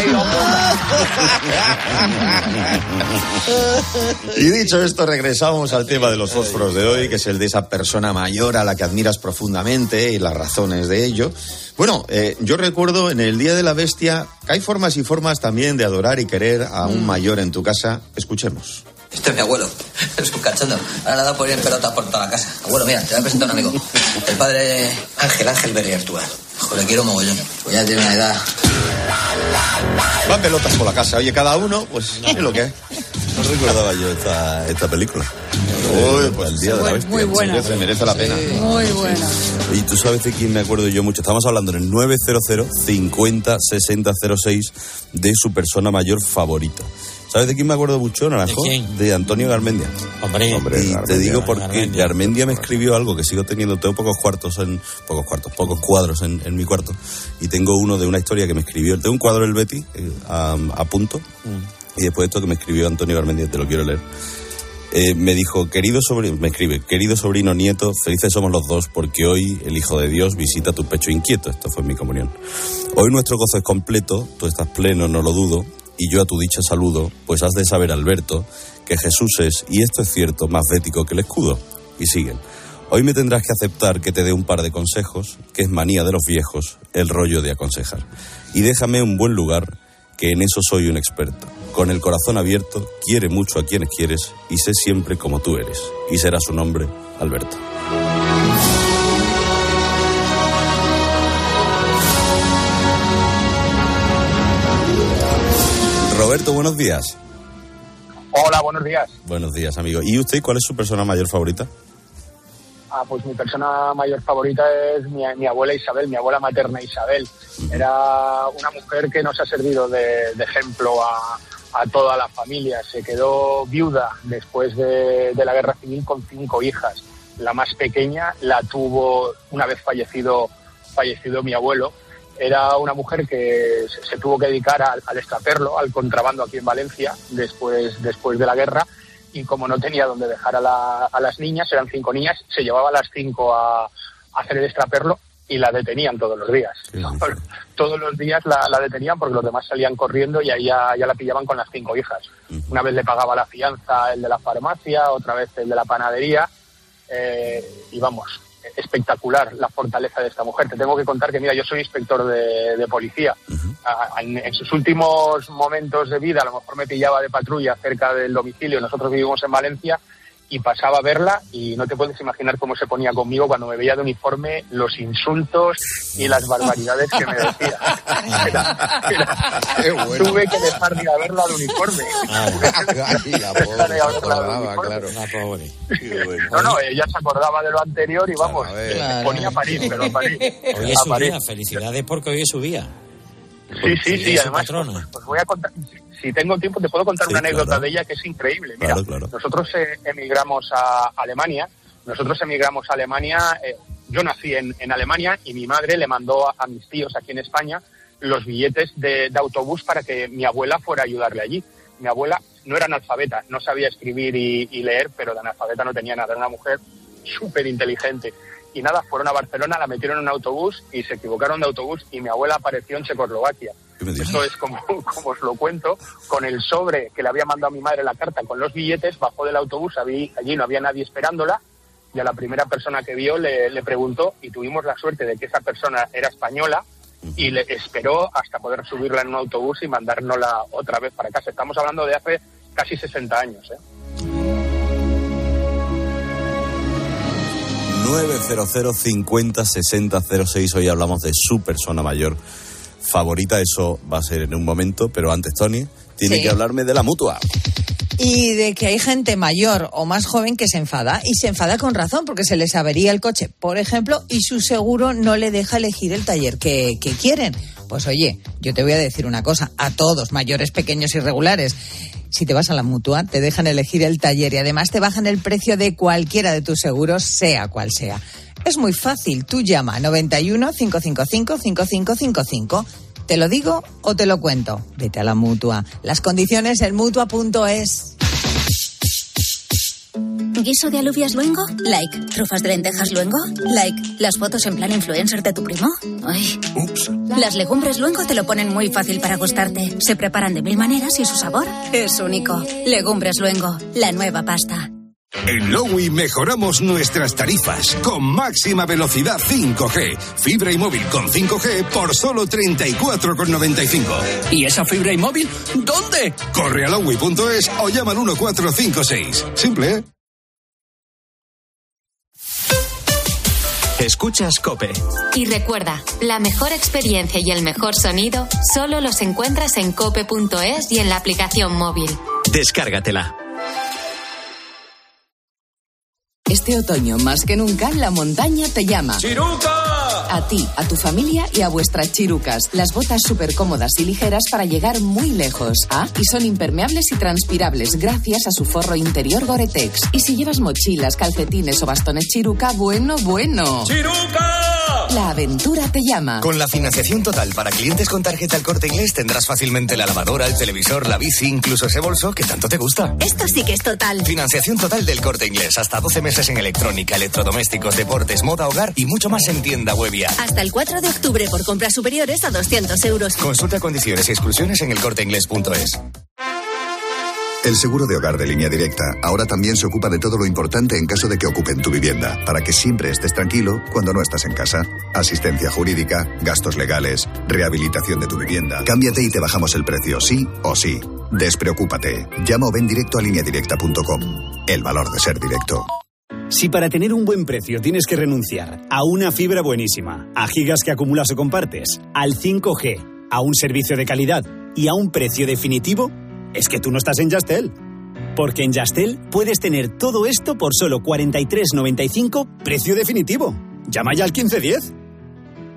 Y dicho esto, regresamos al tema de los fósforos de hoy, que es el de esa persona mayor a la que admiras profundamente y las razones de ello. Bueno, yo recuerdo en el Día de la Bestia que hay formas y formas también de adorar y querer a un mayor en tu casa. Escuchemos. Este es mi abuelo, es un cachondo. Ahora le ha dado por ir en pelota por toda la casa. Abuelo, mira, te voy a presentar a un amigo. El padre Ángel Berriartúa. Joder, le quiero mogollón. Pues ya tiene una edad. Van pelotas por la casa. Oye, cada uno, pues, es lo que es. No recordaba yo esta película. Uy, pues el Día de la Bestia. Muy buena. Merece la pena. Muy buena. Y tú sabes de quién me acuerdo yo mucho. Estamos hablando en el 900 50 60 06 de su persona mayor favorita. ¿Sabes de quién me acuerdo mucho, Naranjo? ¿De quién? De Antonio Garmendia. Hombre, y Garmendia, te digo porque Garmendia me escribió algo que sigo teniendo. Tengo pocos cuadros en mi cuarto. Y tengo uno de una historia que me escribió. Tengo un cuadro del Betty a punto. Y después esto que me escribió Antonio Garmendia, te lo quiero leer. Me dijo, querido sobrino nieto, felices somos los dos porque hoy el Hijo de Dios visita tu pecho inquieto. Esto fue en mi comunión. Hoy nuestro gozo es completo, tú estás pleno, no lo dudo, y yo a tu dicha saludo, pues has de saber, Alberto, que Jesús es, y esto es cierto, más bético que el escudo. Y siguen. Hoy me tendrás que aceptar que te dé un par de consejos, que es manía de los viejos, el rollo de aconsejar. Y déjame un buen lugar, que en eso soy un experto. Con el corazón abierto, quiere mucho a quienes quieres, y sé siempre como tú eres. Y será su nombre, Alberto. Roberto, buenos días. Hola, buenos días. Buenos días, amigo. ¿Y usted cuál es su persona mayor favorita? Pues mi persona mayor favorita es mi abuela Isabel, mi abuela materna Isabel. Era una mujer que nos ha servido de ejemplo a toda la familia. Se quedó viuda después de la guerra civil con 5 hijas. La más pequeña la tuvo una vez fallecido mi abuelo. Era una mujer que se tuvo que dedicar al extraperlo, al contrabando aquí en Valencia después de la guerra, y como no tenía donde dejar a las niñas, eran 5 niñas, se llevaba a las 5 a hacer el extraperlo y la detenían todos los días. Todos los días la detenían porque los demás salían corriendo y ahí ya la pillaban con las 5 hijas. Una vez le pagaba la fianza el de la farmacia, otra vez el de la panadería, y vamos, espectacular la fortaleza de esta mujer. Te tengo que contar que, mira, yo soy inspector de policía. En sus últimos momentos de vida, a lo mejor me pillaba de patrulla cerca del domicilio. Nosotros vivimos en Valencia y pasaba a verla y no te puedes imaginar cómo se ponía conmigo cuando me veía de uniforme, los insultos y las barbaridades que me decía. Tuve que dejar de ir a verla de uniforme. No, ella se acordaba de lo anterior y vamos, ponía a París, pero a París. Hoy es su día, felicidades porque hoy es su día. Sí, además, pues voy a contar, si tengo tiempo te puedo contar una anécdota de ella que es increíble. Mira, nosotros emigramos a Alemania, yo nací en Alemania y mi madre le mandó a mis tíos aquí en España los billetes de autobús para que mi abuela fuera a ayudarle allí. Mi abuela no era analfabeta, no sabía escribir y leer, pero de analfabeta no tenía nada, era una mujer súper inteligente. Y nada, fueron a Barcelona, la metieron en un autobús y se equivocaron de autobús y mi abuela apareció en Checoslovaquia. Esto es como os lo cuento, con el sobre que le había mandado a mi madre la carta con los billetes, bajó del autobús, allí no había nadie esperándola y a la primera persona que vio le preguntó y tuvimos la suerte de que esa persona era española y le esperó hasta poder subirla en un autobús y mandárnosla otra vez para casa. Estamos hablando de hace casi 60 años, 900 50 60 06. Hoy hablamos de su persona mayor favorita. Eso va a ser en un momento, pero antes, Tony, tiene que hablarme de la Mutua. Y de que hay gente mayor o más joven que se enfada, y se enfada con razón porque se les avería el coche, por ejemplo, y su seguro no le deja elegir el taller que quieren. Pues oye, yo te voy a decir una cosa, a todos, mayores, pequeños y regulares, si te vas a la Mutua, te dejan elegir el taller y además te bajan el precio de cualquiera de tus seguros, sea cual sea. Es muy fácil, tú llama a 91 555 5555. ¿Te lo digo o te lo cuento? Vete a la Mutua. Las condiciones en Mutua.es. ¿Guiso de alubias luengo? Like. ¿Trufas de lentejas luengo? Like. ¿Las fotos en plan influencer de tu primo? Ay. Ups. Las legumbres luengo te lo ponen muy fácil para gustarte. Se preparan de 1000 maneras y su sabor es único. Legumbres luengo, la nueva pasta. En Lowy mejoramos nuestras tarifas con máxima velocidad 5G. Fibra y móvil con 5G por solo 34,95. ¿Y esa fibra y móvil dónde? Corre a lowy.es o llama al 1456. Simple, ¿eh? Escuchas COPE. Y recuerda, la mejor experiencia y el mejor sonido solo los encuentras en cope.es y en la aplicación móvil. Descárgatela. Este otoño, más que nunca, la montaña te llama. ¡Chiruca! A ti, a tu familia y a vuestras chirucas. Las botas súper cómodas y ligeras para llegar muy lejos. Y son impermeables y transpirables gracias a su forro interior Gore-Tex. Y si llevas mochilas, calcetines o bastones chiruca, bueno. ¡Chiruca! La aventura te llama. Con la financiación total para clientes con tarjeta El Corte Inglés tendrás fácilmente la lavadora, el televisor, la bici, incluso ese bolso que tanto te gusta. Esto sí que es total. Financiación total del Corte Inglés. Hasta 12 meses en electrónica, electrodomésticos, deportes, moda, hogar y mucho más en tienda web y app. Hasta el 4 de octubre por compras superiores a 200 euros. Consulta condiciones y exclusiones en elcorteinglés.es. El seguro de hogar de Línea Directa ahora también se ocupa de todo lo importante en caso de que ocupen tu vivienda, para que siempre estés tranquilo cuando no estás en casa. Asistencia jurídica, gastos legales, rehabilitación de tu vivienda. Cámbiate y te bajamos el precio, sí o sí. Despreocúpate. Llama o ven directo a lineadirecta.com. El valor de ser directo. Si para tener un buen precio tienes que renunciar a una fibra buenísima, a gigas que acumulas o compartes, al 5G, a un servicio de calidad y a un precio definitivo, es que tú no estás en Yastel. Porque en Yastel puedes tener todo esto por solo 43,95 precio definitivo. Llama ya al 1510.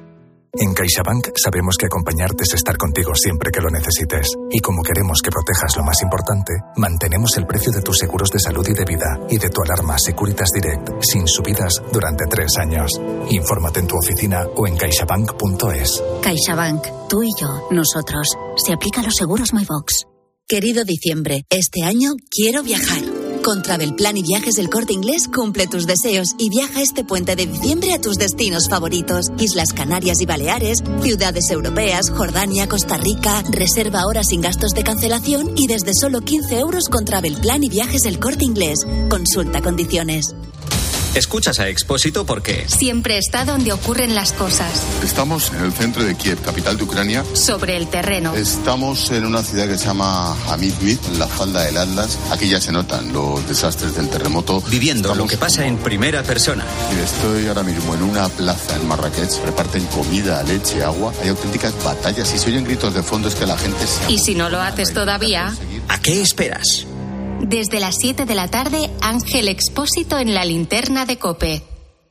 En CaixaBank sabemos que acompañarte es estar contigo siempre que lo necesites. Y como queremos que protejas lo más importante, mantenemos el precio de tus seguros de salud y de vida y de tu alarma Securitas Direct sin subidas durante 3 años. Infórmate en tu oficina o en caixabank.es. CaixaBank, tú y yo, nosotros. Se aplica a los seguros MyBox. Querido diciembre, este año quiero viajar. Con Travelplan y Viajes del Corte Inglés cumple tus deseos y viaja este puente de diciembre a tus destinos favoritos. Islas Canarias y Baleares, ciudades europeas, Jordania, Costa Rica. Reserva ahora sin gastos de cancelación y desde solo 15 euros con Travelplan y Viajes del Corte Inglés. Consulta condiciones. Escuchas a Expósito porque siempre está donde ocurren las cosas. Estamos en el centro de Kiev, capital de Ucrania. Sobre el terreno. Estamos en una ciudad que se llama Hamidvit, en la falda del Atlas. Aquí ya se notan los desastres del terremoto. Viviendo lo que pasa en primera persona. Estoy ahora mismo en una plaza en Marrakech. Reparten comida, leche, agua. Hay auténticas batallas y se oyen gritos de fondo. Es que la gente se... Y si no lo haces todavía, ¿a qué esperas? Desde las 7 de la tarde, Ángel Expósito en la linterna de COPE.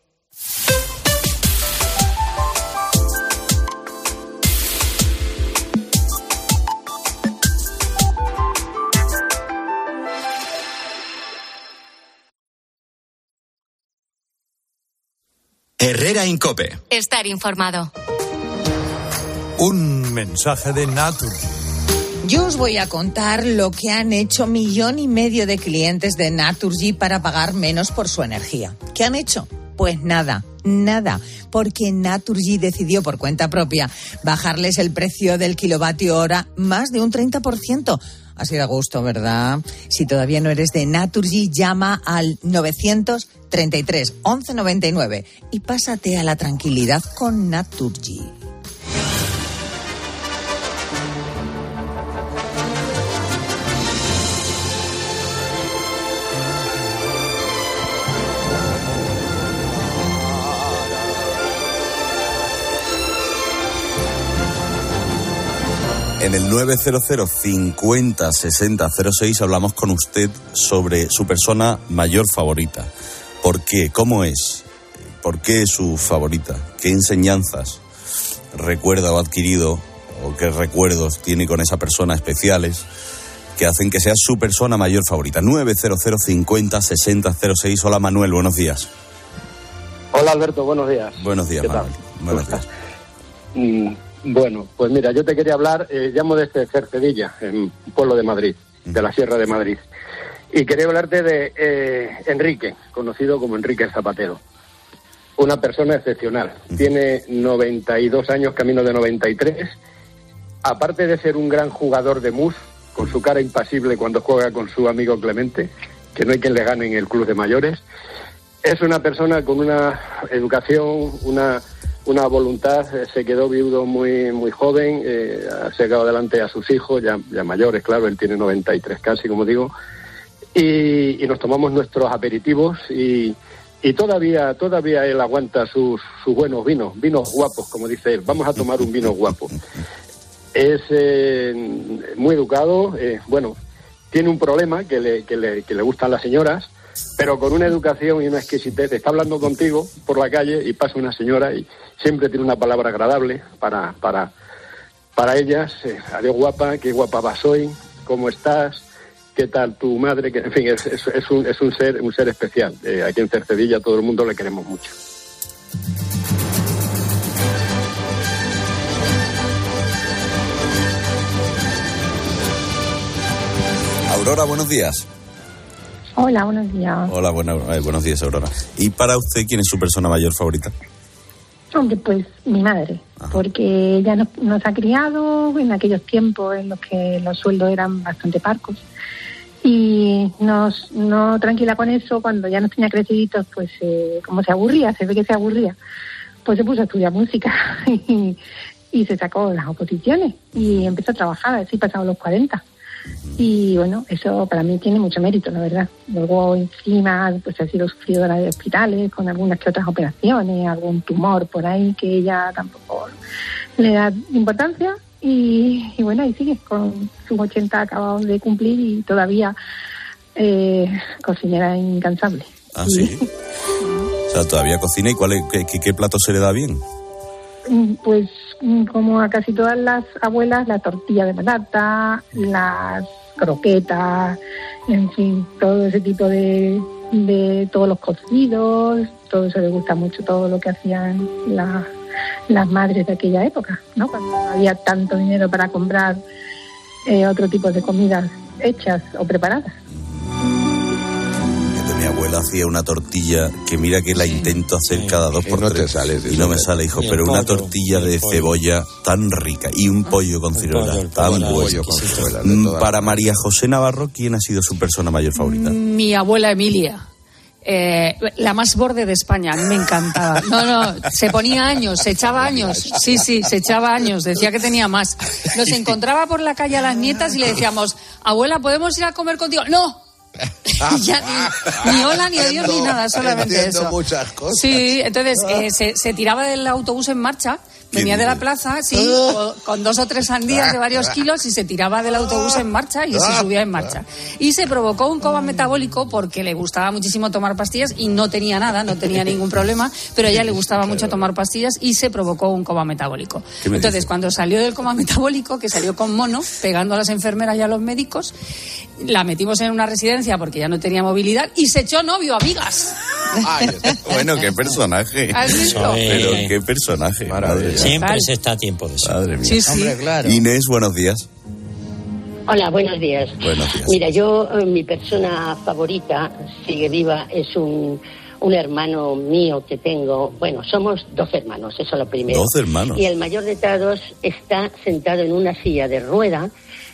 Herrera Incope. Estar informado. Un mensaje de Naturgy. Yo os voy a contar lo que han hecho 1,5 millones de clientes de Naturgy para pagar menos por su energía. ¿Qué han hecho? Pues nada, porque Naturgy decidió por cuenta propia bajarles el precio del kilovatio hora más de un 30%. Así da gusto, ¿verdad? Si todavía no eres de Naturgy, llama al 933 1199 y pásate a la tranquilidad con Naturgy. En el 900 50 60 06 hablamos con usted sobre su persona mayor favorita. ¿Por qué? ¿Cómo es? ¿Por qué es su favorita? ¿Qué enseñanzas recuerda o ha adquirido o qué recuerdos tiene con esa persona especiales que hacen que sea su persona mayor favorita? 900 50 60 06. Hola Manuel, buenos días. Hola Alberto, buenos días. Buenos días, Manuel. Buenos días. Bueno, pues mira, yo te quería hablar, llamo desde Cercedilla, en un pueblo de Madrid, de la Sierra de Madrid. Y quería hablarte de Enrique, conocido como Enrique el Zapatero. Una persona excepcional. Tiene 92 años, camino de 93. Aparte de ser un gran jugador de mus, con su cara impasible cuando juega con su amigo Clemente, que no hay quien le gane en el club de mayores, es una persona con una educación, una voluntad. Se quedó viudo muy joven, ha sacado adelante a sus hijos, ya mayores, claro, él tiene 93 casi, como digo, y nos tomamos nuestros aperitivos y todavía él aguanta sus buenos vinos guapos, como dice él. Vamos a tomar un vino guapo. Es muy educado, bueno, tiene un problema que le gustan las señoras, pero con una educación y una exquisitez. Está hablando contigo por la calle y pasa una señora y siempre tiene una palabra agradable para ellas. Adiós guapa, qué guapa vas hoy, ¿cómo estás? ¿Qué tal tu madre? Que, en fin, es un ser especial. Aquí en Cercedilla todo el mundo le queremos mucho. Aurora, buenos días. Hola, buenos días. Hola, buenos días, Aurora. ¿Y para usted quién es su persona mayor favorita? Hombre, pues mi madre, porque ella nos ha criado en aquellos tiempos en los que los sueldos eran bastante parcos. Y no tranquila con eso, cuando ya nos tenía creciditos, pues como se aburría, se ve que se aburría, pues se puso a estudiar música y se sacó las oposiciones y empezó a trabajar, así pasado los 40. Y bueno, eso para mí tiene mucho mérito, la verdad. Luego encima pues ha sido sufridora de hospitales con algunas que otras operaciones, algún tumor por ahí que ella tampoco le da importancia y bueno, ahí sigue con sus 80 acabados de cumplir y todavía cocinera incansable. Ah, sí. O sea, todavía cocina. ¿Y qué plato se le da bien? pues como a casi todas las abuelas, la tortilla de patata, las croquetas, en fin, todo ese tipo de todos los cocidos, todo eso le gusta mucho, todo lo que hacían las madres de aquella época, ¿no? Cuando no había tanto dinero para comprar otro tipo de comidas hechas o preparadas. Mi abuela hacía una tortilla que mira que la intento hacer cada 2 por 3 y no me sale, hijo, pero una tortilla de cebolla tan rica y un pollo con ciruela tan bueno. Para María José Navarro, ¿quién ha sido su persona mayor favorita? Mi abuela Emilia. La más borde de España, a mí me encantaba. No, se ponía años, se echaba años. Sí, se echaba años, decía que tenía más. Nos encontraba por la calle a las nietas y le decíamos, abuela, ¿podemos ir a comer contigo? ¡No! Ya, ni hola, ni adiós, ni nada, solamente eso. Muchas cosas. Sí, entonces se tiraba del autobús en marcha, venía de la plaza, sí, con 2 o 3 sandías de varios kilos y se tiraba del autobús en marcha y se subía en marcha. Y se provocó un coma metabólico porque le gustaba muchísimo tomar pastillas y no tenía nada, no tenía ningún problema, pero a ella le gustaba mucho tomar pastillas y se provocó un coma metabólico. Entonces, cuando salió del coma metabólico, que salió con mono, pegando a las enfermeras y a los médicos, la metimos en una residencia porque ya no tenía movilidad y se echó novio, amigas. Ay, bueno, qué personaje. ¿Has visto? Pero qué personaje. Madre. Siempre se está a tiempo de eso. Madre mía. Sí. Hombre, claro. Inés, buenos días. Hola, buenos días. Buenos días. Mira, yo, mi persona favorita, sigue viva, es un hermano mío que tengo. Bueno, somos 2 hermanos, eso es lo primero. 2 hermanos. Y el mayor de todos está sentado en una silla de rueda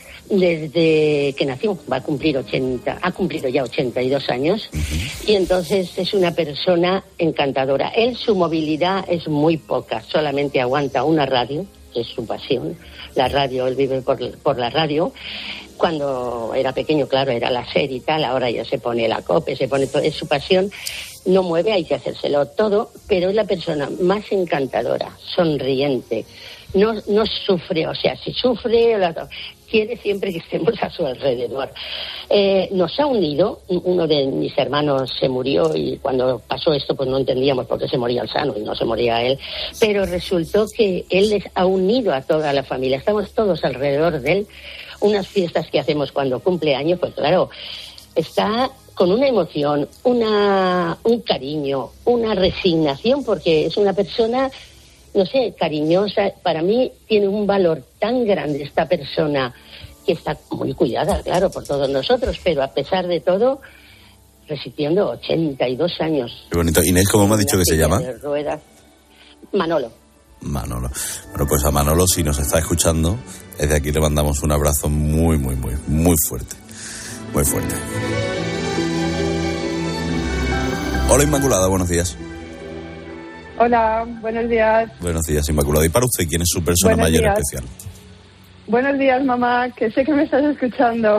desde que nació, ha cumplido ya 82 años, y entonces es una persona encantadora. Él, su movilidad es muy poca, solamente aguanta una radio, que es su pasión, la radio, él vive por la radio. Cuando era pequeño, claro, era la SER y tal, ahora ya se pone la COPE, se pone todo, es su pasión, no mueve, hay que hacérselo todo, pero es la persona más encantadora, sonriente, no sufre, o sea, si sufre, quiere siempre que estemos a su alrededor. Nos ha unido, uno de mis hermanos se murió y cuando pasó esto pues no entendíamos por qué se moría el sano y no se moría él, pero resultó que él les ha unido a toda la familia, estamos todos alrededor de él, unas fiestas que hacemos cuando cumple años, pues claro, está con una emoción, un cariño, una resignación, porque es una persona, no sé, cariñosa. Para mí tiene un valor tan grande esta persona, que está muy cuidada, claro, por todos nosotros, pero a pesar de todo, resistiendo 82 años. Qué bonito. Inés, ¿cómo me ha dicho que se llama? Manolo. Bueno, pues a Manolo, si nos está escuchando, desde aquí le mandamos un abrazo muy, muy, muy, muy fuerte. Muy fuerte. Hola, Inmaculada, buenos días. Hola, buenos días. Buenos días, Inmaculada. ¿Y para usted quién es su persona mayor especial? Buenos días, mamá, que sé que me estás escuchando.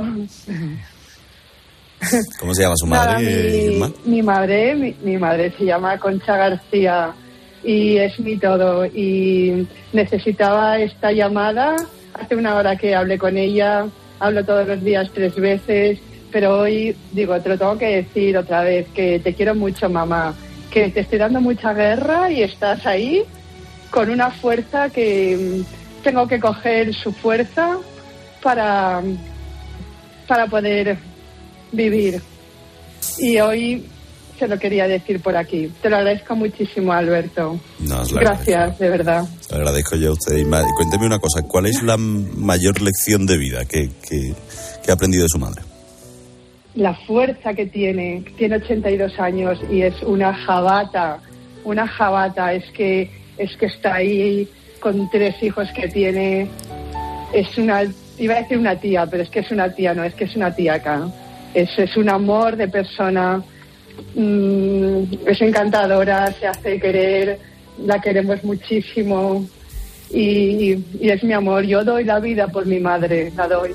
¿Cómo se llama su madre? Mi madre se llama Concha García y es mi todo. Y necesitaba esta llamada. Hace una hora que hablé con ella, hablo todos los días 3 veces, pero hoy, digo, te lo tengo que decir otra vez, que te quiero mucho, mamá, que te estoy dando mucha guerra y estás ahí con una fuerza que tengo que coger su fuerza para poder vivir. Y hoy se lo quería decir por aquí. Te lo agradezco muchísimo, Alberto. Gracias, de verdad. Le agradezco yo a usted. Cuénteme una cosa, ¿cuál es la mayor lección de vida que ha aprendido de su madre? La fuerza que tiene 82 años y es una jabata, es que está ahí con 3 hijos que tiene, iba a decir una tía, pero es que es una tía, no, es que es una tía acá, es un amor de persona, es encantadora, se hace querer, la queremos muchísimo y es mi amor, yo doy la vida por mi madre, la doy.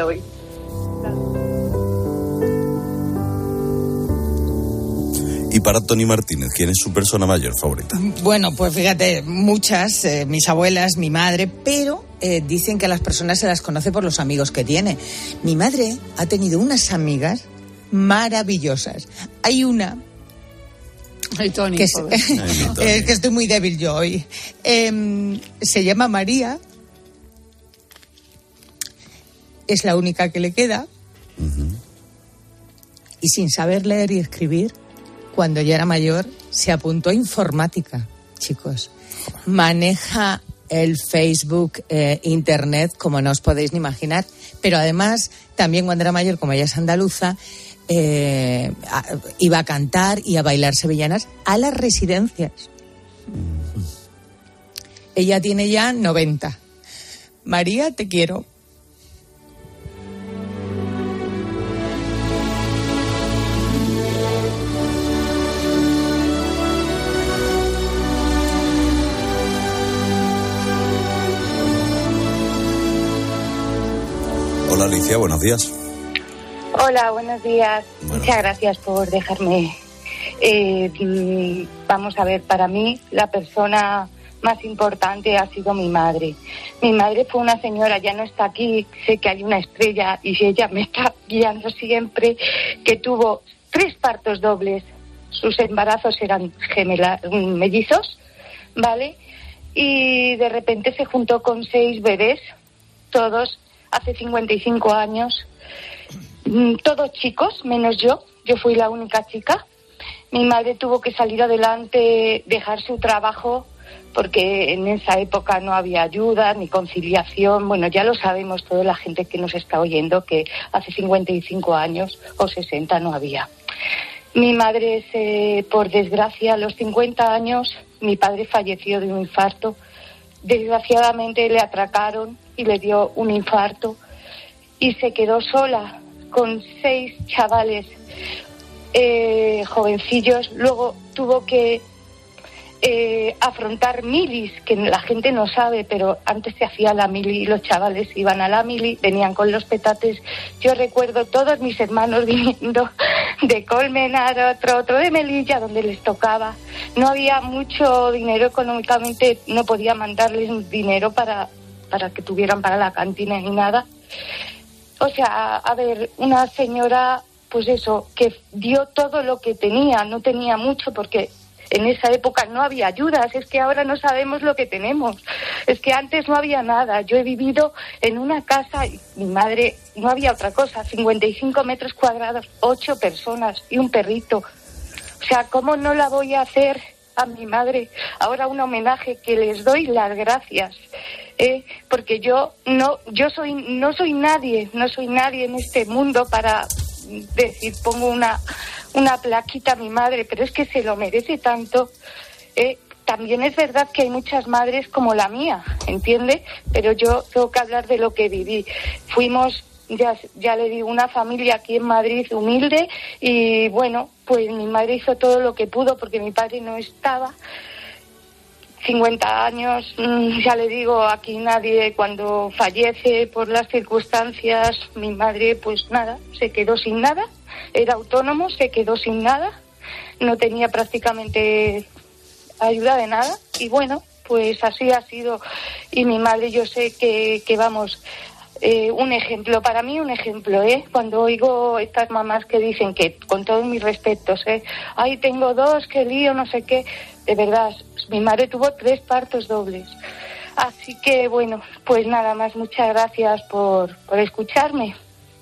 Y para Tony Martínez, ¿quién es su persona mayor favorita? Bueno, pues fíjate, muchas, mis abuelas, mi madre, pero dicen que a las personas se las conoce por los amigos que tiene. Mi madre ha tenido unas amigas maravillosas. Hay una Ay, Tony, que es que estoy muy débil yo hoy. Se llama María. Es la única que le queda. Y sin saber leer y escribir, cuando ya era mayor, se apuntó a informática, chicos. Maneja el Facebook, Internet, como no os podéis ni imaginar, pero además, también cuando era mayor, como ella es andaluza, iba a cantar y a bailar sevillanas a las residencias. Ella tiene ya 90. María, te quiero. Hola Alicia, buenos días. Hola, buenos días. Muchas gracias por dejarme. Vamos a ver, para mí la persona más importante ha sido mi madre. Mi madre fue una señora, ya no está aquí, sé que hay una estrella y ella me está guiando siempre, que tuvo 3 partos dobles. Sus embarazos eran mellizos, ¿vale? Y de repente se juntó con 6 bebés, todos hace 55 años, todos chicos, menos yo. Yo fui la única chica. Mi madre tuvo que salir adelante, dejar su trabajo, porque en esa época no había ayuda ni conciliación. Bueno, ya lo sabemos toda la gente que nos está oyendo, que hace 55 años o 60 no había. Mi madre, por desgracia, a los 50 años, mi padre falleció de un infarto. Desgraciadamente le atracaron y le dio un infarto y se quedó sola con 6 chavales jovencillos. Luego tuvo que afrontar milis, que la gente no sabe, pero antes se hacía la mili y los chavales iban a la mili, venían con los petates. Yo recuerdo todos mis hermanos viniendo de Colmenar, otro de Melilla, donde les tocaba. No había mucho dinero económicamente, no podía mandarles dinero para que tuvieran para la cantina ni nada. O sea, a ver, una señora, pues eso, que dio todo lo que tenía, no tenía mucho porque en esa época no había ayudas, es que ahora no sabemos lo que tenemos, es que antes no había nada. Yo he vivido en una casa, y mi madre, no había otra cosa, 55 metros cuadrados, 8 personas y un perrito. O sea, ¿cómo no la voy a hacer a mi madre ahora un homenaje que les doy las gracias? Porque yo no soy nadie en este mundo para decir, pongo una plaquita a mi madre, pero es que se lo merece tanto. También es verdad que hay muchas madres como la mía, ¿entiende? Pero yo tengo que hablar de lo que viví. Fuimos, ya le digo, una familia aquí en Madrid humilde y bueno, pues mi madre hizo todo lo que pudo porque mi padre no estaba. 50 años, ya le digo, aquí nadie, cuando fallece por las circunstancias, mi madre pues nada, se quedó sin nada, era autónomo, se quedó sin nada, no tenía prácticamente ayuda de nada y bueno, pues así ha sido. Y mi madre, yo sé que vamos, un ejemplo, para mí un ejemplo, cuando oigo estas mamás que dicen que, con todos mis respetos, ay, tengo 2, qué lío, no sé qué, de verdad, mi madre tuvo 3 partos dobles. Así que, bueno, pues nada más, muchas gracias por escucharme.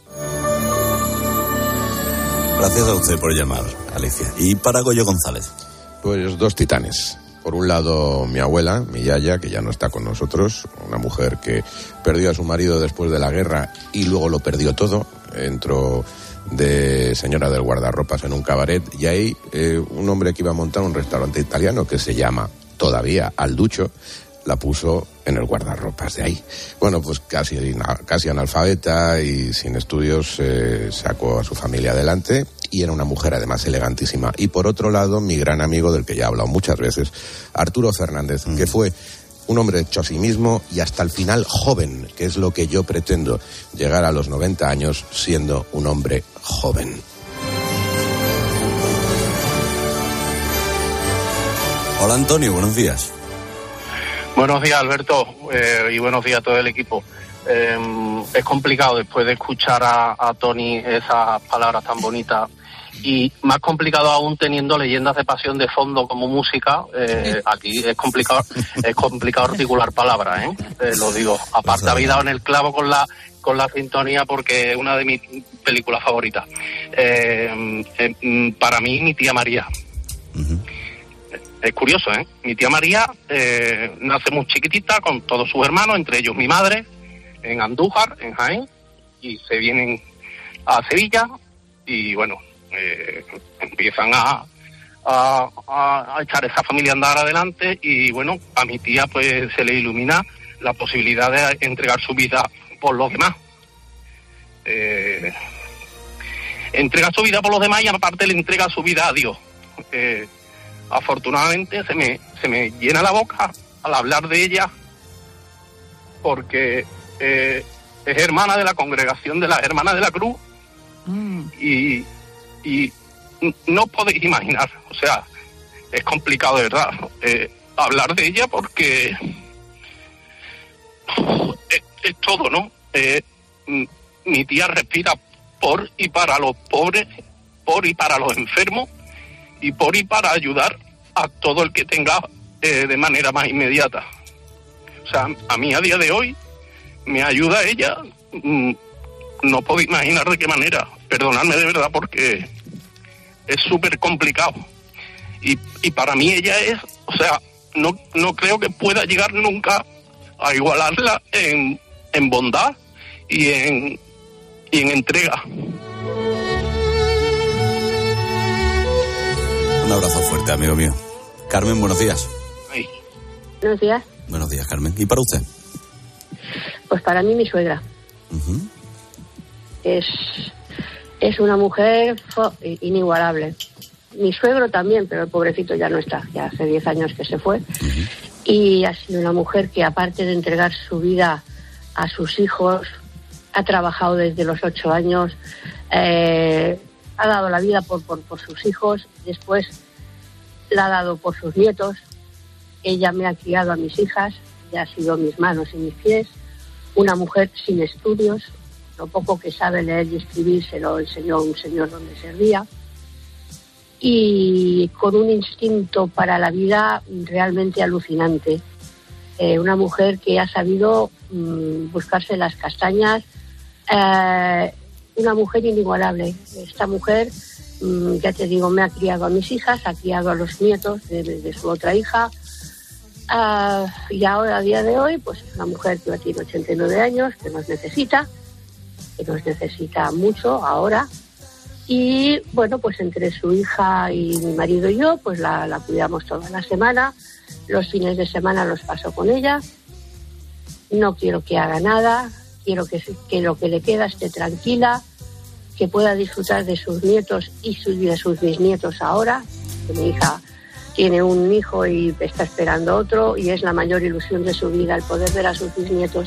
Gracias a usted por llamar, Alicia. ¿Y para Goyo González? Pues 2 titanes. Por un lado, mi abuela, mi yaya, que ya no está con nosotros, una mujer que perdió a su marido después de la guerra y luego lo perdió todo. Entró de señora del guardarropas en un cabaret y ahí un hombre que iba a montar un restaurante italiano que se llama todavía Alducho, la puso en el guardarropas de ahí. Bueno, pues casi analfabeta y sin estudios sacó a su familia adelante y era una mujer además elegantísima. Y por otro lado, mi gran amigo del que ya he hablado muchas veces, Arturo Fernández, que fue un hombre hecho a sí mismo y hasta el final joven, que es lo que yo pretendo, llegar a los 90 años siendo un hombre joven. Hola Antonio, buenos días. Buenos días, Alberto, y buenos días a todo el equipo. Es complicado después de escuchar a Tony esas palabras tan bonitas Y más complicado aún teniendo Leyendas de Pasión de fondo como música, aquí es complicado articular palabras, lo digo. Aparte habéis dado en el clavo con la sintonía porque es una de mis películas favoritas. Para mí, mi tía María. Es curioso, Mi tía María nace muy chiquitita con todos sus hermanos, entre ellos mi madre, en Andújar, en Jaén, y se vienen a Sevilla y bueno, empiezan a echar esa familia a andar adelante y bueno, a mi tía pues se le ilumina la posibilidad de entregar su vida por los demás. Entrega su vida por los demás y aparte le entrega su vida a Dios. Afortunadamente se me llena la boca al hablar de ella porque es hermana de la congregación de las Hermanas de la Cruz y no podéis imaginar, o sea, es complicado de verdad hablar de ella porque es todo, ¿no? Mi tía respira por y para los pobres, por y para los enfermos y por y para ayudar a todo el que tenga de manera más inmediata. O sea, a mí a día de hoy me ayuda ella, no puedo imaginar de qué manera, perdonadme de verdad porque es súper complicado. Y para mí ella es, o sea, no creo que pueda llegar nunca a igualarla en bondad y en entrega. Un abrazo fuerte, amigo mío. Carmen, buenos días. Ay. Buenos días. Buenos días, Carmen. ¿Y para usted? Pues para mí mi suegra. Uh-huh. Es una mujer inigualable. Mi suegro también, pero el pobrecito ya no está. Ya hace 10 años que se fue. Uh-huh. Y ha sido una mujer que, aparte de entregar su vida a sus hijos, ha trabajado desde los 8 años, ha dado la vida por sus hijos, después la ha dado por sus nietos. Ella me ha criado a mis hijas, ya ha sido mis manos y mis pies. Una mujer sin estudios, lo poco que sabe leer y escribir se lo enseñó un señor donde servía, y con un instinto para la vida realmente alucinante. Una mujer que ha sabido buscarse las castañas, una mujer inigualable. Esta mujer, ya te digo, me ha criado a mis hijas, ha criado a los nietos de su otra hija, y ahora, a día de hoy, pues es una mujer que tiene 89 años, que nos necesita mucho ahora. Y bueno, pues entre su hija y mi marido y yo, pues la cuidamos toda la semana. Los fines de semana los paso con ella. No quiero que haga nada, quiero que lo que le queda esté tranquila, que pueda disfrutar de sus nietos y de sus bisnietos ahora. Que mi hija tiene un hijo y está esperando otro, y es la mayor ilusión de su vida el poder ver a sus bisnietos.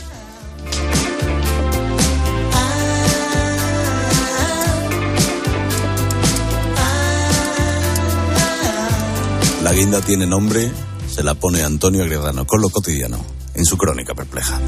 La guinda tiene nombre, se la pone Antonio Agredano con Lo Cotidiano, en su crónica perpleja.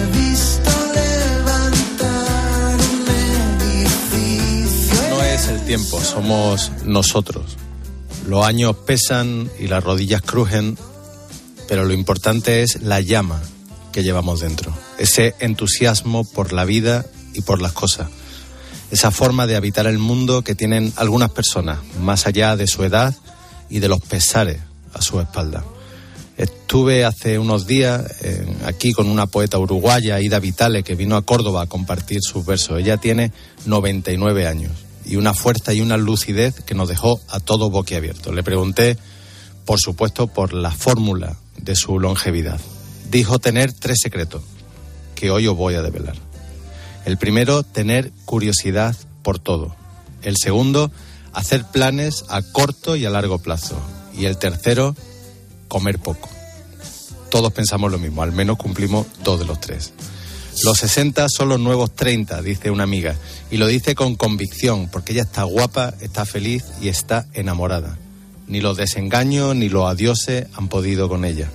No es el tiempo, somos nosotros. Los años pesan y las rodillas crujen, pero lo importante es la llama que llevamos dentro. Ese entusiasmo por la vida y por las cosas. Esa forma de habitar el mundo que tienen algunas personas, más allá de su edad y de los pesares a su espalda. Estuve hace unos días aquí con una poeta uruguaya, Ida Vitale, que vino a Córdoba a compartir sus versos. Ella tiene 99 años y una fuerza y una lucidez que nos dejó a todos boquiabiertos. Le pregunté, por supuesto, por la fórmula de su longevidad. Dijo tener 3 secretos que hoy os voy a develar. El primero, tener curiosidad por todo. El segundo, hacer planes a corto y a largo plazo. Y el tercero, comer poco. Todos pensamos lo mismo, al menos cumplimos 2 de los 3. Los 60 son los nuevos 30, dice una amiga. Y lo dice con convicción, porque ella está guapa, está feliz y está enamorada. Ni los desengaños ni los adioses han podido con ella.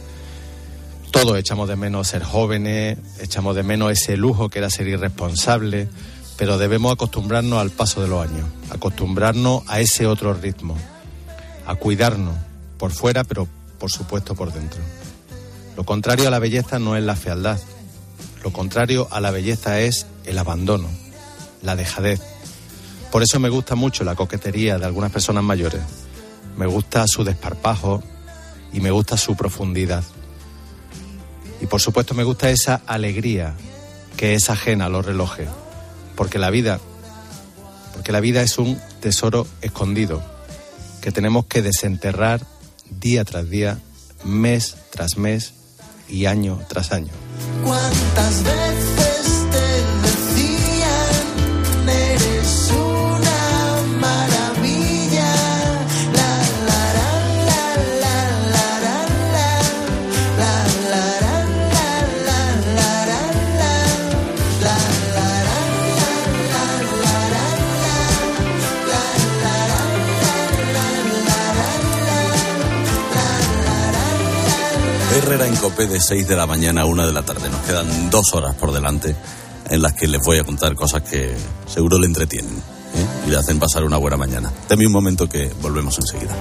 Todos echamos de menos ser jóvenes, echamos de menos ese lujo que era ser irresponsable. pero debemos acostumbrarnos al paso de los años, acostumbrarnos a ese otro ritmo, a cuidarnos por fuera, pero por supuesto por dentro. Lo contrario a la belleza no es la fealdad, lo contrario a la belleza es el abandono, la dejadez. Por eso me gusta mucho la coquetería de algunas personas mayores. Me gusta su desparpajo y me gusta su profundidad. Y por supuesto me gusta esa alegría que es ajena a los relojes. Porque la vida es un tesoro escondido que tenemos que desenterrar día tras día, mes tras mes y año tras año. ¿Cuántas veces te decían eres una maravilla? La la la la la la la la la la la Herrera en COPE de 6 de la mañana a 1 de la tarde. Nos quedan 2 horas por delante en las que les voy a contar cosas que seguro le entretienen, y le hacen pasar una buena mañana. Dame un momento que volvemos enseguida.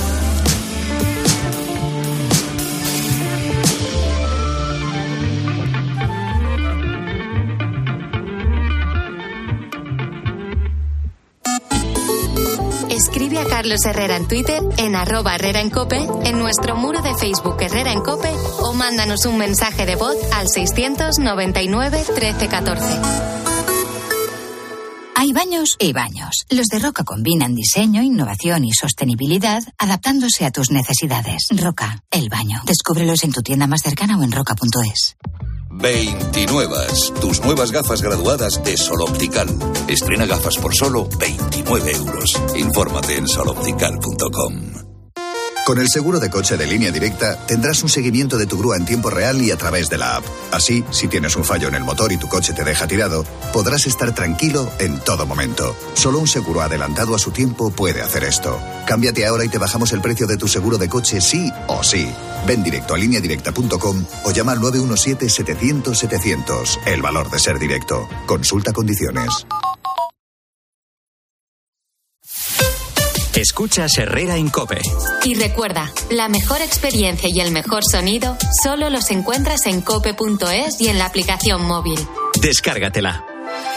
Escribe a Carlos Herrera en Twitter, en @Herrera en COPE, en nuestro muro de Facebook Herrera en COPE, o mándanos un mensaje de voz al 699 1314. Hay baños y baños. Los de Roca combinan diseño, innovación y sostenibilidad, adaptándose a tus necesidades. Roca, el baño. Descúbrelos en tu tienda más cercana o en roca.es. 29. Tus nuevas gafas graduadas de Sol Optical. Estrena gafas por solo 29 euros. Infórmate en soloptical.com. Con el seguro de coche de Línea Directa tendrás un seguimiento de tu grúa en tiempo real y a través de la app. Así, si tienes un fallo en el motor y tu coche te deja tirado, podrás estar tranquilo en todo momento. Solo un seguro adelantado a su tiempo puede hacer esto. Cámbiate ahora y te bajamos el precio de tu seguro de coche sí o sí. Ven directo a lineadirecta.com o llama al 917-700-700. El valor de ser directo. Consulta condiciones. Escuchas Herrera en COPE. Y recuerda, la mejor experiencia y el mejor sonido solo los encuentras en cope.es y en la aplicación móvil. Descárgatela.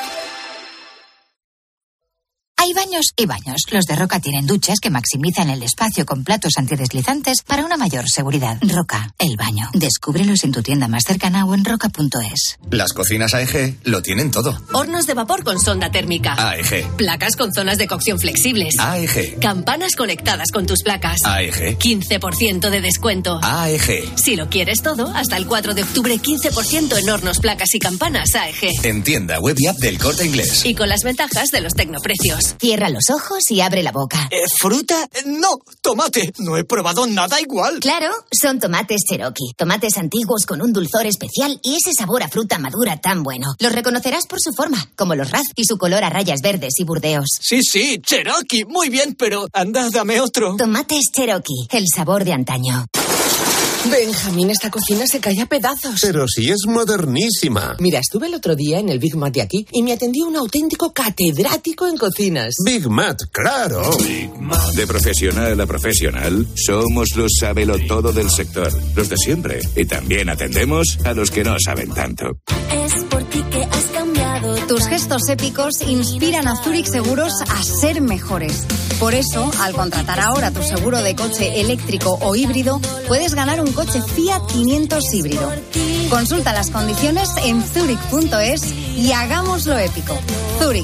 Hay baños y baños. Los de Roca tienen duchas que maximizan el espacio con platos antideslizantes para una mayor seguridad. Roca, el baño. Descúbrelos en tu tienda más cercana o en roca.es. Las cocinas AEG lo tienen todo. Hornos de vapor con sonda térmica. AEG. Placas con zonas de cocción flexibles. AEG. Campanas conectadas con tus placas. AEG. 15% de descuento. AEG. Si lo quieres todo, hasta el 4 de octubre 15% en hornos, placas y campanas AEG. En tienda web y app del Corte Inglés. Y con las ventajas de los tecnoprecios. Cierra los ojos y abre la boca. ¿Fruta? No, tomate. No he probado nada igual. Claro, son tomates Cherokee. Tomates antiguos con un dulzor especial y ese sabor a fruta madura tan bueno. Los reconocerás por su forma, como los Raz y su color a rayas verdes y burdeos. Sí, Cherokee. Muy bien, pero anda, dame otro. Tomates Cherokee, el sabor de antaño. Benjamín, esta cocina se cae a pedazos. Pero si es modernísima. Mira, estuve el otro día en el Big Mat de aquí y me atendió un auténtico catedrático en cocinas. Big Mat, claro. Big Mat. De profesional a profesional, somos los sabelotodo del sector. Los de siempre. Y también atendemos a los que no saben tanto. Es por ti que has cambiado. Tus gestos épicos inspiran a Zurich Seguros a ser mejores. Por eso, al contratar ahora tu seguro de coche eléctrico o híbrido, puedes ganar un coche Fiat 500 híbrido. Consulta las condiciones en zurich.es y hagámoslo épico. Zurich.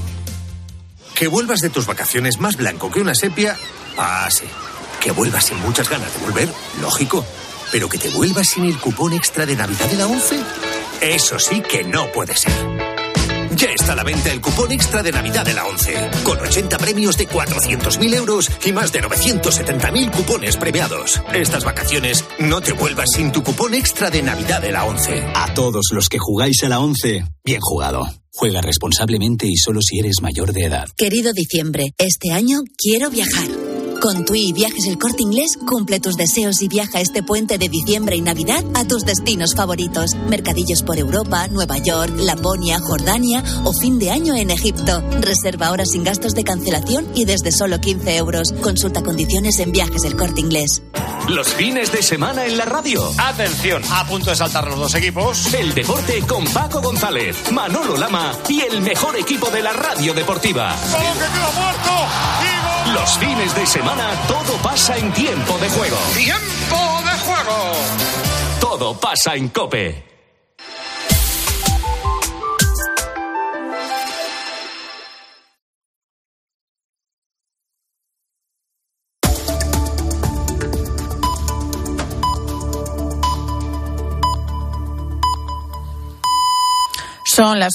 Que vuelvas de tus vacaciones más blanco que una sepia. Ah, sí. Que vuelvas sin muchas ganas de volver, lógico. Pero que te vuelvas sin el cupón extra de Navidad de la ONCE, eso sí que no puede ser. Ya está a la venta el cupón extra de Navidad de la ONCE, con 80 premios de 400.000 euros y más de 970.000 cupones premiados. Estas vacaciones no te vuelvas sin tu cupón extra de Navidad de la ONCE. A todos los que jugáis a la ONCE, bien jugado. Juega responsablemente y solo si eres mayor de edad. Querido diciembre, este año quiero viajar. Con TUI Viajes El Corte Inglés, cumple tus deseos y viaja este puente de diciembre y Navidad a tus destinos favoritos. Mercadillos por Europa, Nueva York, Laponia, Jordania o fin de año en Egipto. Reserva ahora sin gastos de cancelación y desde solo 15 euros. Consulta condiciones en Viajes El Corte Inglés. Los fines de semana en la radio. Atención, a punto de saltar los dos equipos. El deporte con Paco González, Manolo Lama y el mejor equipo de la radio deportiva. ¡Balón que queda muerto! ¡Y gol! Los fines de semana todo pasa en tiempo de juego. ¡Tiempo de juego! Todo pasa en COPE. Son las